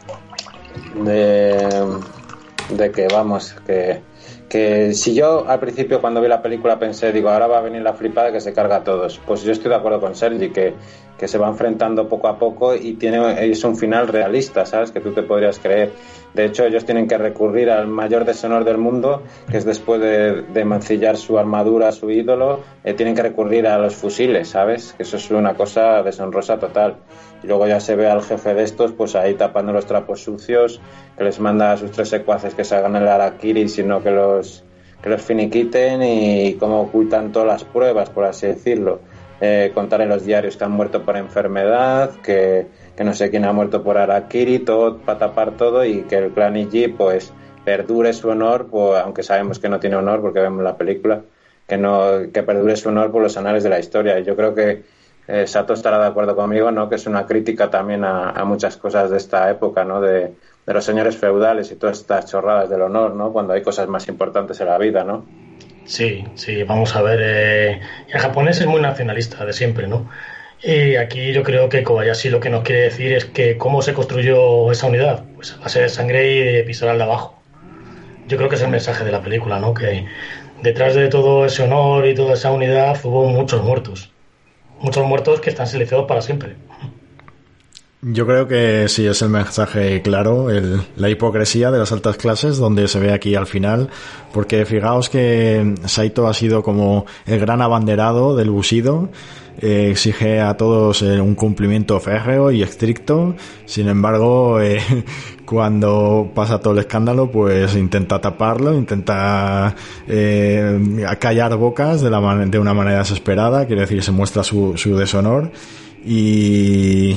que vamos, que si yo al principio cuando vi la película pensé, digo, ahora va a venir la flipada que se carga a todos, pues yo estoy de acuerdo con Sergi, que se va enfrentando poco a poco y es un final realista, ¿sabes? Que tú te podrías creer. De hecho, ellos tienen que recurrir al mayor deshonor del mundo, que es después de mancillar su armadura, su ídolo, tienen que recurrir a los fusiles, ¿sabes? Que eso es una cosa deshonrosa total. Y luego ya se ve al jefe de estos, pues ahí tapando los trapos sucios, que les manda a sus 3 secuaces que se hagan el harakiri, sino que los finiquiten, y cómo ocultan todas las pruebas, por así decirlo. Contar en los diarios que han muerto por enfermedad, que no sé quién ha muerto por harakiri, todo para tapar todo, y que el clan Iggy pues perdure su honor, pues, aunque sabemos que no tiene honor porque vemos la película, que perdure su honor por los anales de la historia. Y yo creo que Sato estará de acuerdo conmigo, ¿no? Que es una crítica también a muchas cosas de esta época, ¿no? De los señores feudales y todas estas chorradas del honor, ¿no? Cuando hay cosas más importantes en la vida, ¿no? Sí, vamos a ver. El japonés es muy nacionalista de siempre, ¿no? Y aquí yo creo que Kobayashi lo que nos quiere decir es que cómo se construyó esa unidad, pues a base de sangre y de pisar al de abajo. Yo creo que es el mensaje de la película, ¿no? Que detrás de todo ese honor y toda esa unidad hubo muchos muertos que están silenciados para siempre. Yo creo que sí es el mensaje claro, la hipocresía de las altas clases, donde se ve aquí al final, porque fijaos que Saito ha sido como el gran abanderado del Bushido, exige a todos un cumplimiento férreo y estricto, sin embargo, cuando pasa todo el escándalo, pues intenta taparlo, intenta callar bocas de una manera desesperada, quiere decir, se muestra su deshonor y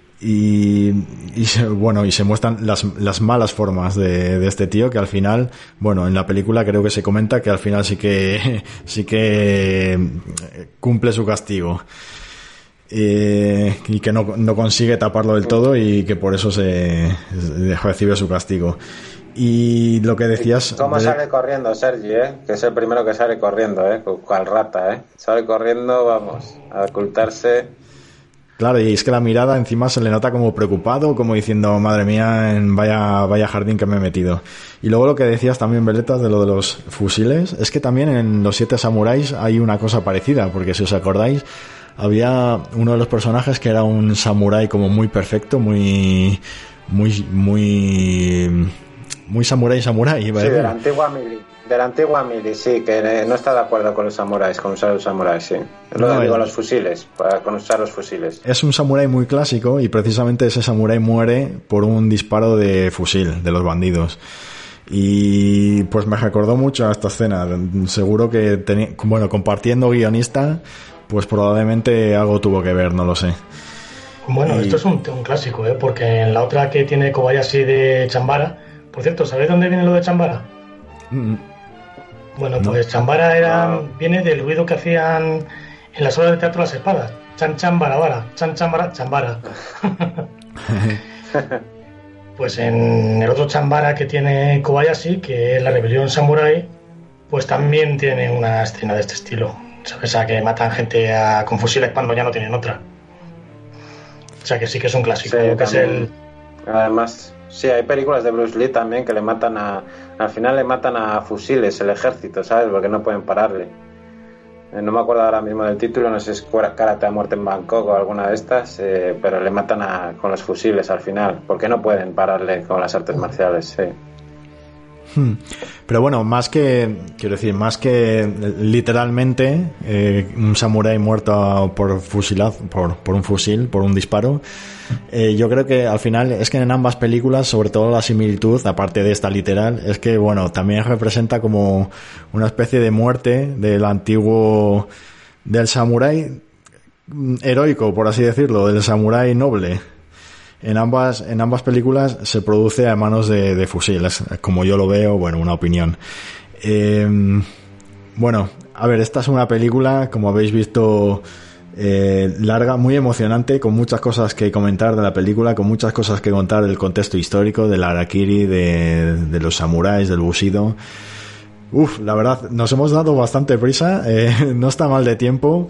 se muestran las malas formas de este tío, que al final, bueno, en la película creo que se comenta que al final sí que cumple su castigo, y que no consigue taparlo del todo, y que por eso recibe su castigo. Y lo que decías... ¿Cómo sale corriendo Sergi, que es el primero que sale corriendo, cual rata, sale corriendo, vamos, a ocultarse? Claro, y es que la mirada encima se le nota como preocupado, como diciendo, madre mía, vaya jardín que me he metido. Y luego lo que decías también, Veletas, de lo de los fusiles, es que también en los 7 samuráis hay una cosa parecida, porque si os acordáis, había uno de los personajes que era un samurái como muy perfecto, muy samurái, ¿vale? Sí, de la antigua mili, sí, que no está de acuerdo con los samuráis, con usar los samuráis, sí. Digo, los fusiles, con usar los fusiles. Es un samurái muy clásico, y precisamente ese samurái muere por un disparo de fusil de los bandidos. Y pues me recordó mucho a esta escena. Seguro que compartiendo guionista, pues probablemente algo tuvo que ver, no lo sé. Bueno, esto es un clásico, porque en la otra que tiene Kobayashi de Chambara, por cierto, ¿sabéis dónde viene lo de Chambara? Bueno, pues Chambara viene del ruido que hacían en las obras de teatro las espadas. Chan Chan Barabara, Chan Chan Bara, Chambara. Pues en el otro Chambara que tiene Kobayashi, que es la rebelión samurái, pues también tiene una escena de este estilo. ¿Sabes? O sea, que matan gente con fusiles cuando ya no tienen otra. O sea, que sí que es un clásico. Sí, que es el... Además, sí, hay películas de Bruce Lee también que le matan al final le matan a fusiles el ejército, ¿sabes? Porque no pueden pararle. No me acuerdo ahora mismo del título, no sé si es Karate a muerte en Bangkok o alguna de estas, pero le matan con los fusiles al final, porque no pueden pararle con las artes marciales, sí. Pero bueno, más que literalmente un samurái muerto por un fusil, por un disparo, yo creo que al final es que en ambas películas, sobre todo la similitud, aparte de esta literal, es que bueno, también representa como una especie de muerte del samurái heroico, por así decirlo, del samurái noble. En ambas películas se produce a manos de fusiles, como yo lo veo, bueno, una opinión. Bueno, a ver, esta es una película, como habéis visto, larga, muy emocionante, con muchas cosas que comentar de la película, con muchas cosas que contar del contexto histórico, del harakiri, de los samuráis, del bushido. La verdad, nos hemos dado bastante prisa, no está mal de tiempo.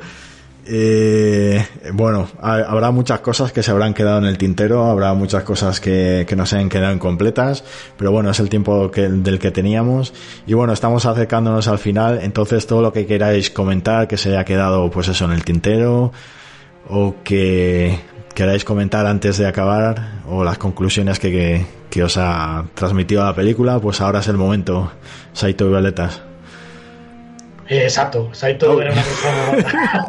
Bueno, habrá muchas cosas que se habrán quedado en el tintero, habrá muchas cosas que no se han quedado incompletas, pero bueno, es el tiempo del que teníamos y bueno, estamos acercándonos al final, entonces todo lo que queráis comentar que se haya quedado pues eso en el tintero o que queráis comentar antes de acabar o las conclusiones que os ha transmitido la película, pues ahora es el momento, Saito y Violetas. Sato era una persona.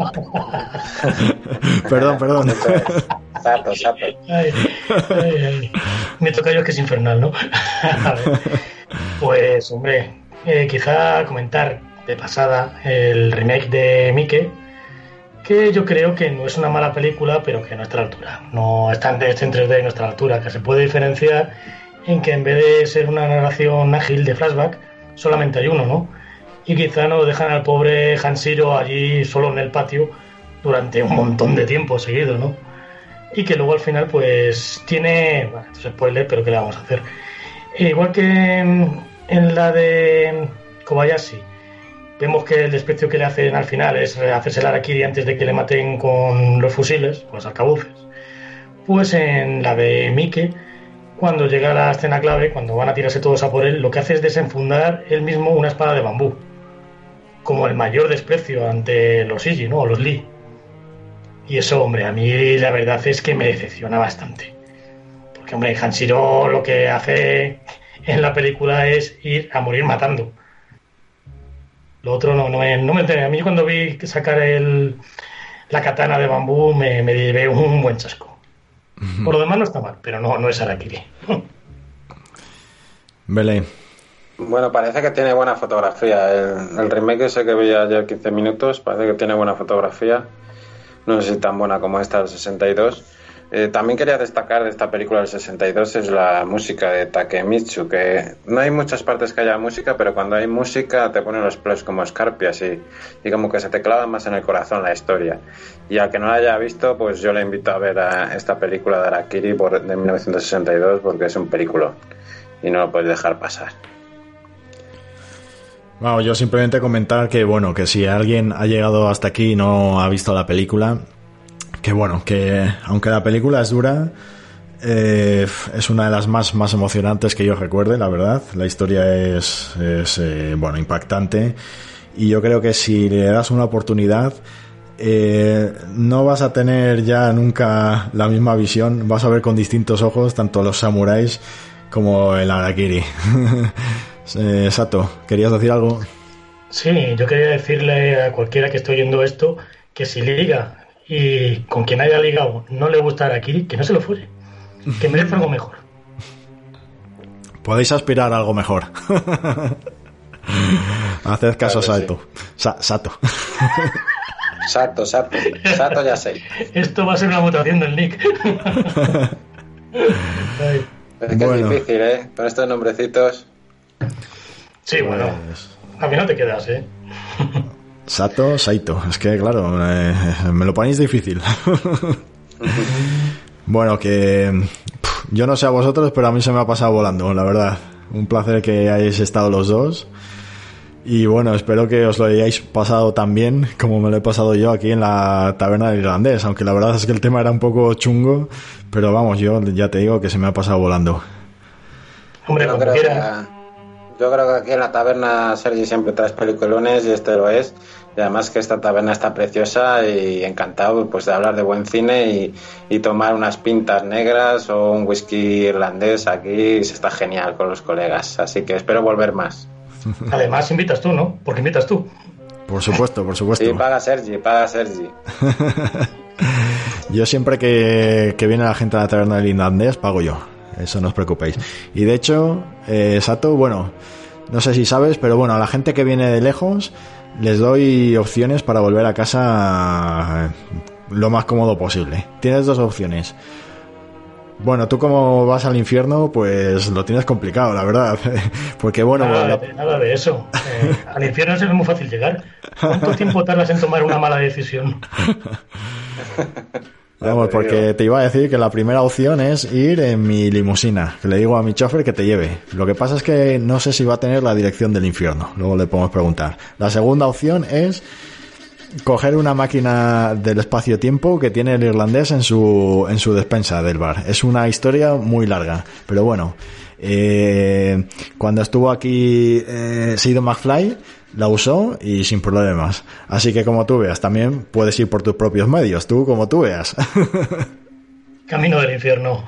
Perdón. Sato. Ay. Me toca yo que es infernal, ¿no? A ver. Pues, hombre, quizá comentar de pasada el remake de Mike, que yo creo que no es una mala película, pero que no está a la altura. No está en 3D y no está a la altura, que se puede diferenciar en que en vez de ser una narración ágil de flashback, solamente hay uno, ¿no? Y quizá nos dejan al pobre Hanshiro allí solo en el patio durante un montón de tiempo seguido, ¿no? Y que luego al final pues tiene... Bueno, esto es spoiler, pero ¿qué le vamos a hacer? Igual que en la de Kobayashi, vemos que el desprecio que le hacen al final es hacerse el harakiri antes de que le maten con los fusiles, con los arcabuces. Pues en la de Mike, cuando llega la escena clave, cuando van a tirarse todos a por él, lo que hace es desenfundar él mismo una espada de bambú, como el mayor desprecio ante los Ishii, ¿no? O los Lee. Y eso, hombre, a mí la verdad es que me decepciona bastante. Porque, hombre, Hanshiro lo que hace en la película es ir a morir matando. Lo otro no me entiende. A mí cuando vi sacar la katana de bambú me llevé un buen chasco. Por lo demás no está mal, pero no es harakiri. Belén. Bueno, parece que tiene buena fotografía. El remake ese que veía ayer 15 minutos, parece que tiene buena fotografía. No sé si tan buena como esta del 62. También quería destacar de esta película del 62 es la música de Takemitsu, que no hay muchas partes que haya música, pero cuando hay música te ponen los pelos como escarpias y como que se te clava más en el corazón la historia. Y al que no la haya visto, pues yo le invito a ver a esta película de Harakiri de 1962 porque es un peliculón y no lo puedes dejar pasar. Bueno, yo simplemente comentar que bueno, que si alguien ha llegado hasta aquí y no ha visto la película, que bueno, que aunque la película es dura, es una de las más emocionantes que yo recuerde, la verdad. La historia es bueno, impactante y yo creo que si le das una oportunidad no vas a tener ya nunca la misma visión, vas a ver con distintos ojos tanto los samuráis como el harakiri. Sato, ¿querías decir algo? Sí, yo quería decirle a cualquiera que esté oyendo esto que si liga y con quien haya ligado no le gusta harakiri, que no se lo fuere, que merece algo mejor. Podéis aspirar a algo mejor. Haced caso a Sato. Sato. Sato ya sé. Esto va a ser una mutación del nick. Es que bueno. Es difícil, con estos nombrecitos. Sí, bueno, a mí no te quedas, Saito. Es que, claro, me lo ponéis difícil. Bueno, que yo no sé a vosotros, pero a mí se me ha pasado volando, la verdad. Un placer que hayáis estado los dos. Y bueno, espero que os lo hayáis pasado tan bien como me lo he pasado yo aquí en la taberna del irlandés. Aunque la verdad es que el tema era un poco chungo, pero vamos, yo ya te digo que se me ha pasado volando. Hombre, Yo creo que aquí en la taberna Sergi siempre traes peliculones y este lo es. Y además que esta taberna está preciosa y encantado pues de hablar de buen cine y tomar unas pintas negras o un whisky irlandés aquí se está genial con los colegas. Así que espero volver más. Además invitas tú, ¿no? Porque invitas tú. Por supuesto. Sí, paga Sergi. Yo siempre que viene la gente a la taberna del irlandés pago yo. Eso no os preocupéis. Y de hecho, Sato, bueno, no sé si sabes, pero bueno, a la gente que viene de lejos les doy opciones para volver a casa lo más cómodo posible. Tienes dos opciones. Bueno, tú como vas al infierno, pues lo tienes complicado, la verdad. Porque bueno... Nada de eso. Al infierno es muy fácil llegar. ¿Cuánto tiempo tardas en tomar una mala decisión? Vamos, porque te iba a decir que la primera opción es ir en mi limusina, que le digo a mi chofer que te lleve. Lo que pasa es que no sé si va a tener la dirección del infierno, luego le podemos preguntar. La segunda opción es coger una máquina del espacio-tiempo que tiene el irlandés en su despensa del bar. Es una historia muy larga, pero bueno, cuando estuvo aquí Sido McFly la usó y sin problemas. Así que como tú veas, también puedes ir por tus propios medios, tú como tú veas. Camino del infierno.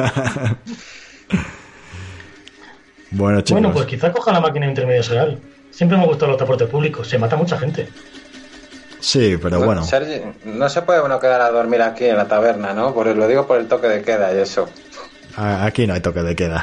Bueno, chicos. Bueno, pues quizá coja la máquina intermediacional. Siempre me ha gustado los transportes públicos. Se mata mucha gente. Sí, pero bueno. Sergi, no se puede uno quedar a dormir aquí en la taberna, ¿no? Lo digo por el toque de queda y eso. Aquí no hay toque de queda.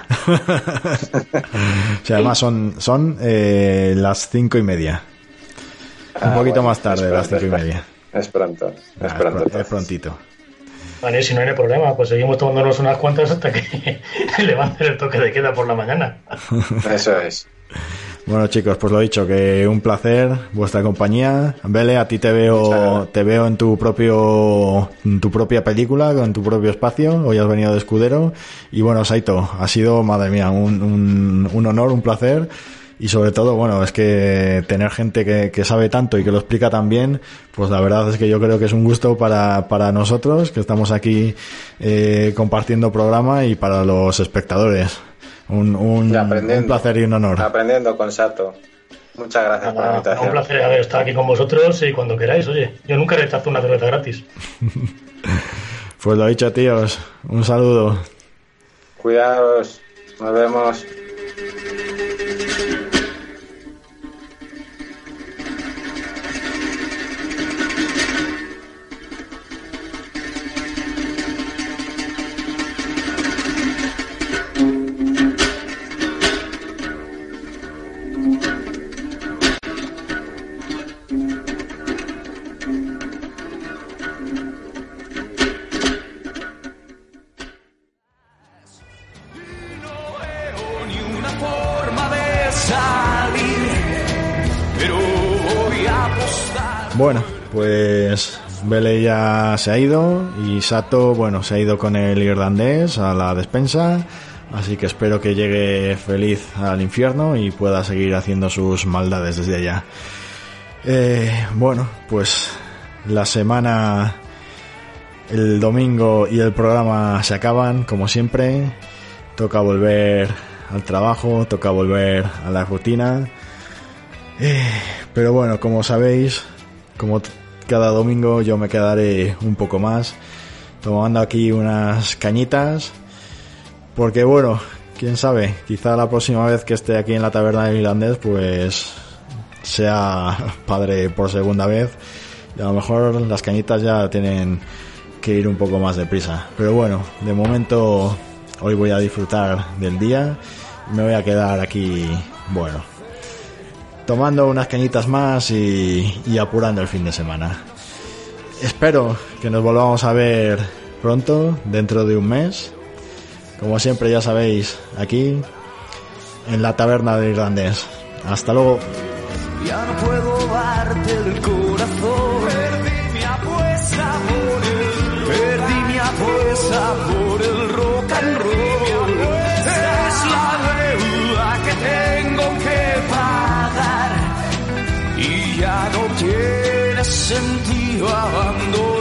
O sea, además son las 5:30. Un poquito más tarde, las 5:30. Es pronto. Es prontito. Vale, si no hay problema, pues seguimos tomándonos unas cuantas hasta que levanten el toque de queda por la mañana. Eso es. Bueno, chicos, pues lo dicho, que un placer vuestra compañía. Vele, a ti te veo en tu propia película, en tu propio espacio. Hoy has venido de escudero. Y bueno, Saito, ha sido, madre mía, un honor, un placer. Y sobre todo, bueno, es que tener gente que sabe tanto y que lo explica tan bien, pues la verdad es que yo creo que es un gusto para nosotros, que estamos aquí compartiendo programa, y para los espectadores. Un placer y un honor. Aprendiendo con Sato. Muchas gracias por la invitación. Un placer haber estado aquí con vosotros y cuando queráis, oye, yo nunca rechazo una cerveza gratis. Pues lo dicho, tíos, un saludo. Cuidaos, nos vemos. Bueno, pues Vele ya se ha ido y Sato, bueno, se ha ido con el irlandés a la despensa, así que espero que llegue feliz al infierno y pueda seguir haciendo sus maldades desde allá. Bueno, pues la semana, el domingo y el programa se acaban, como siempre. Toca volver al trabajo, toca volver a la rutina. Pero bueno, como sabéis, como cada domingo, yo me quedaré un poco más tomando aquí unas cañitas, porque bueno, quién sabe, quizá la próxima vez que esté aquí en la taberna del irlandés pues sea padre por segunda vez, y a lo mejor las cañitas ya tienen que ir un poco más deprisa. Pero bueno, de momento hoy voy a disfrutar del día y me voy a quedar aquí, bueno, tomando unas cañitas más y apurando el fin de semana. Espero que nos volvamos a ver pronto, dentro de un mes. Como siempre, ya sabéis, aquí en la taberna del irlandés. Hasta luego. ya no puedo darte el corazón. Perdí mi apuesta por el rock and roll. Es la deuda que tengo que pagar y ya no tiene sentido abandonar.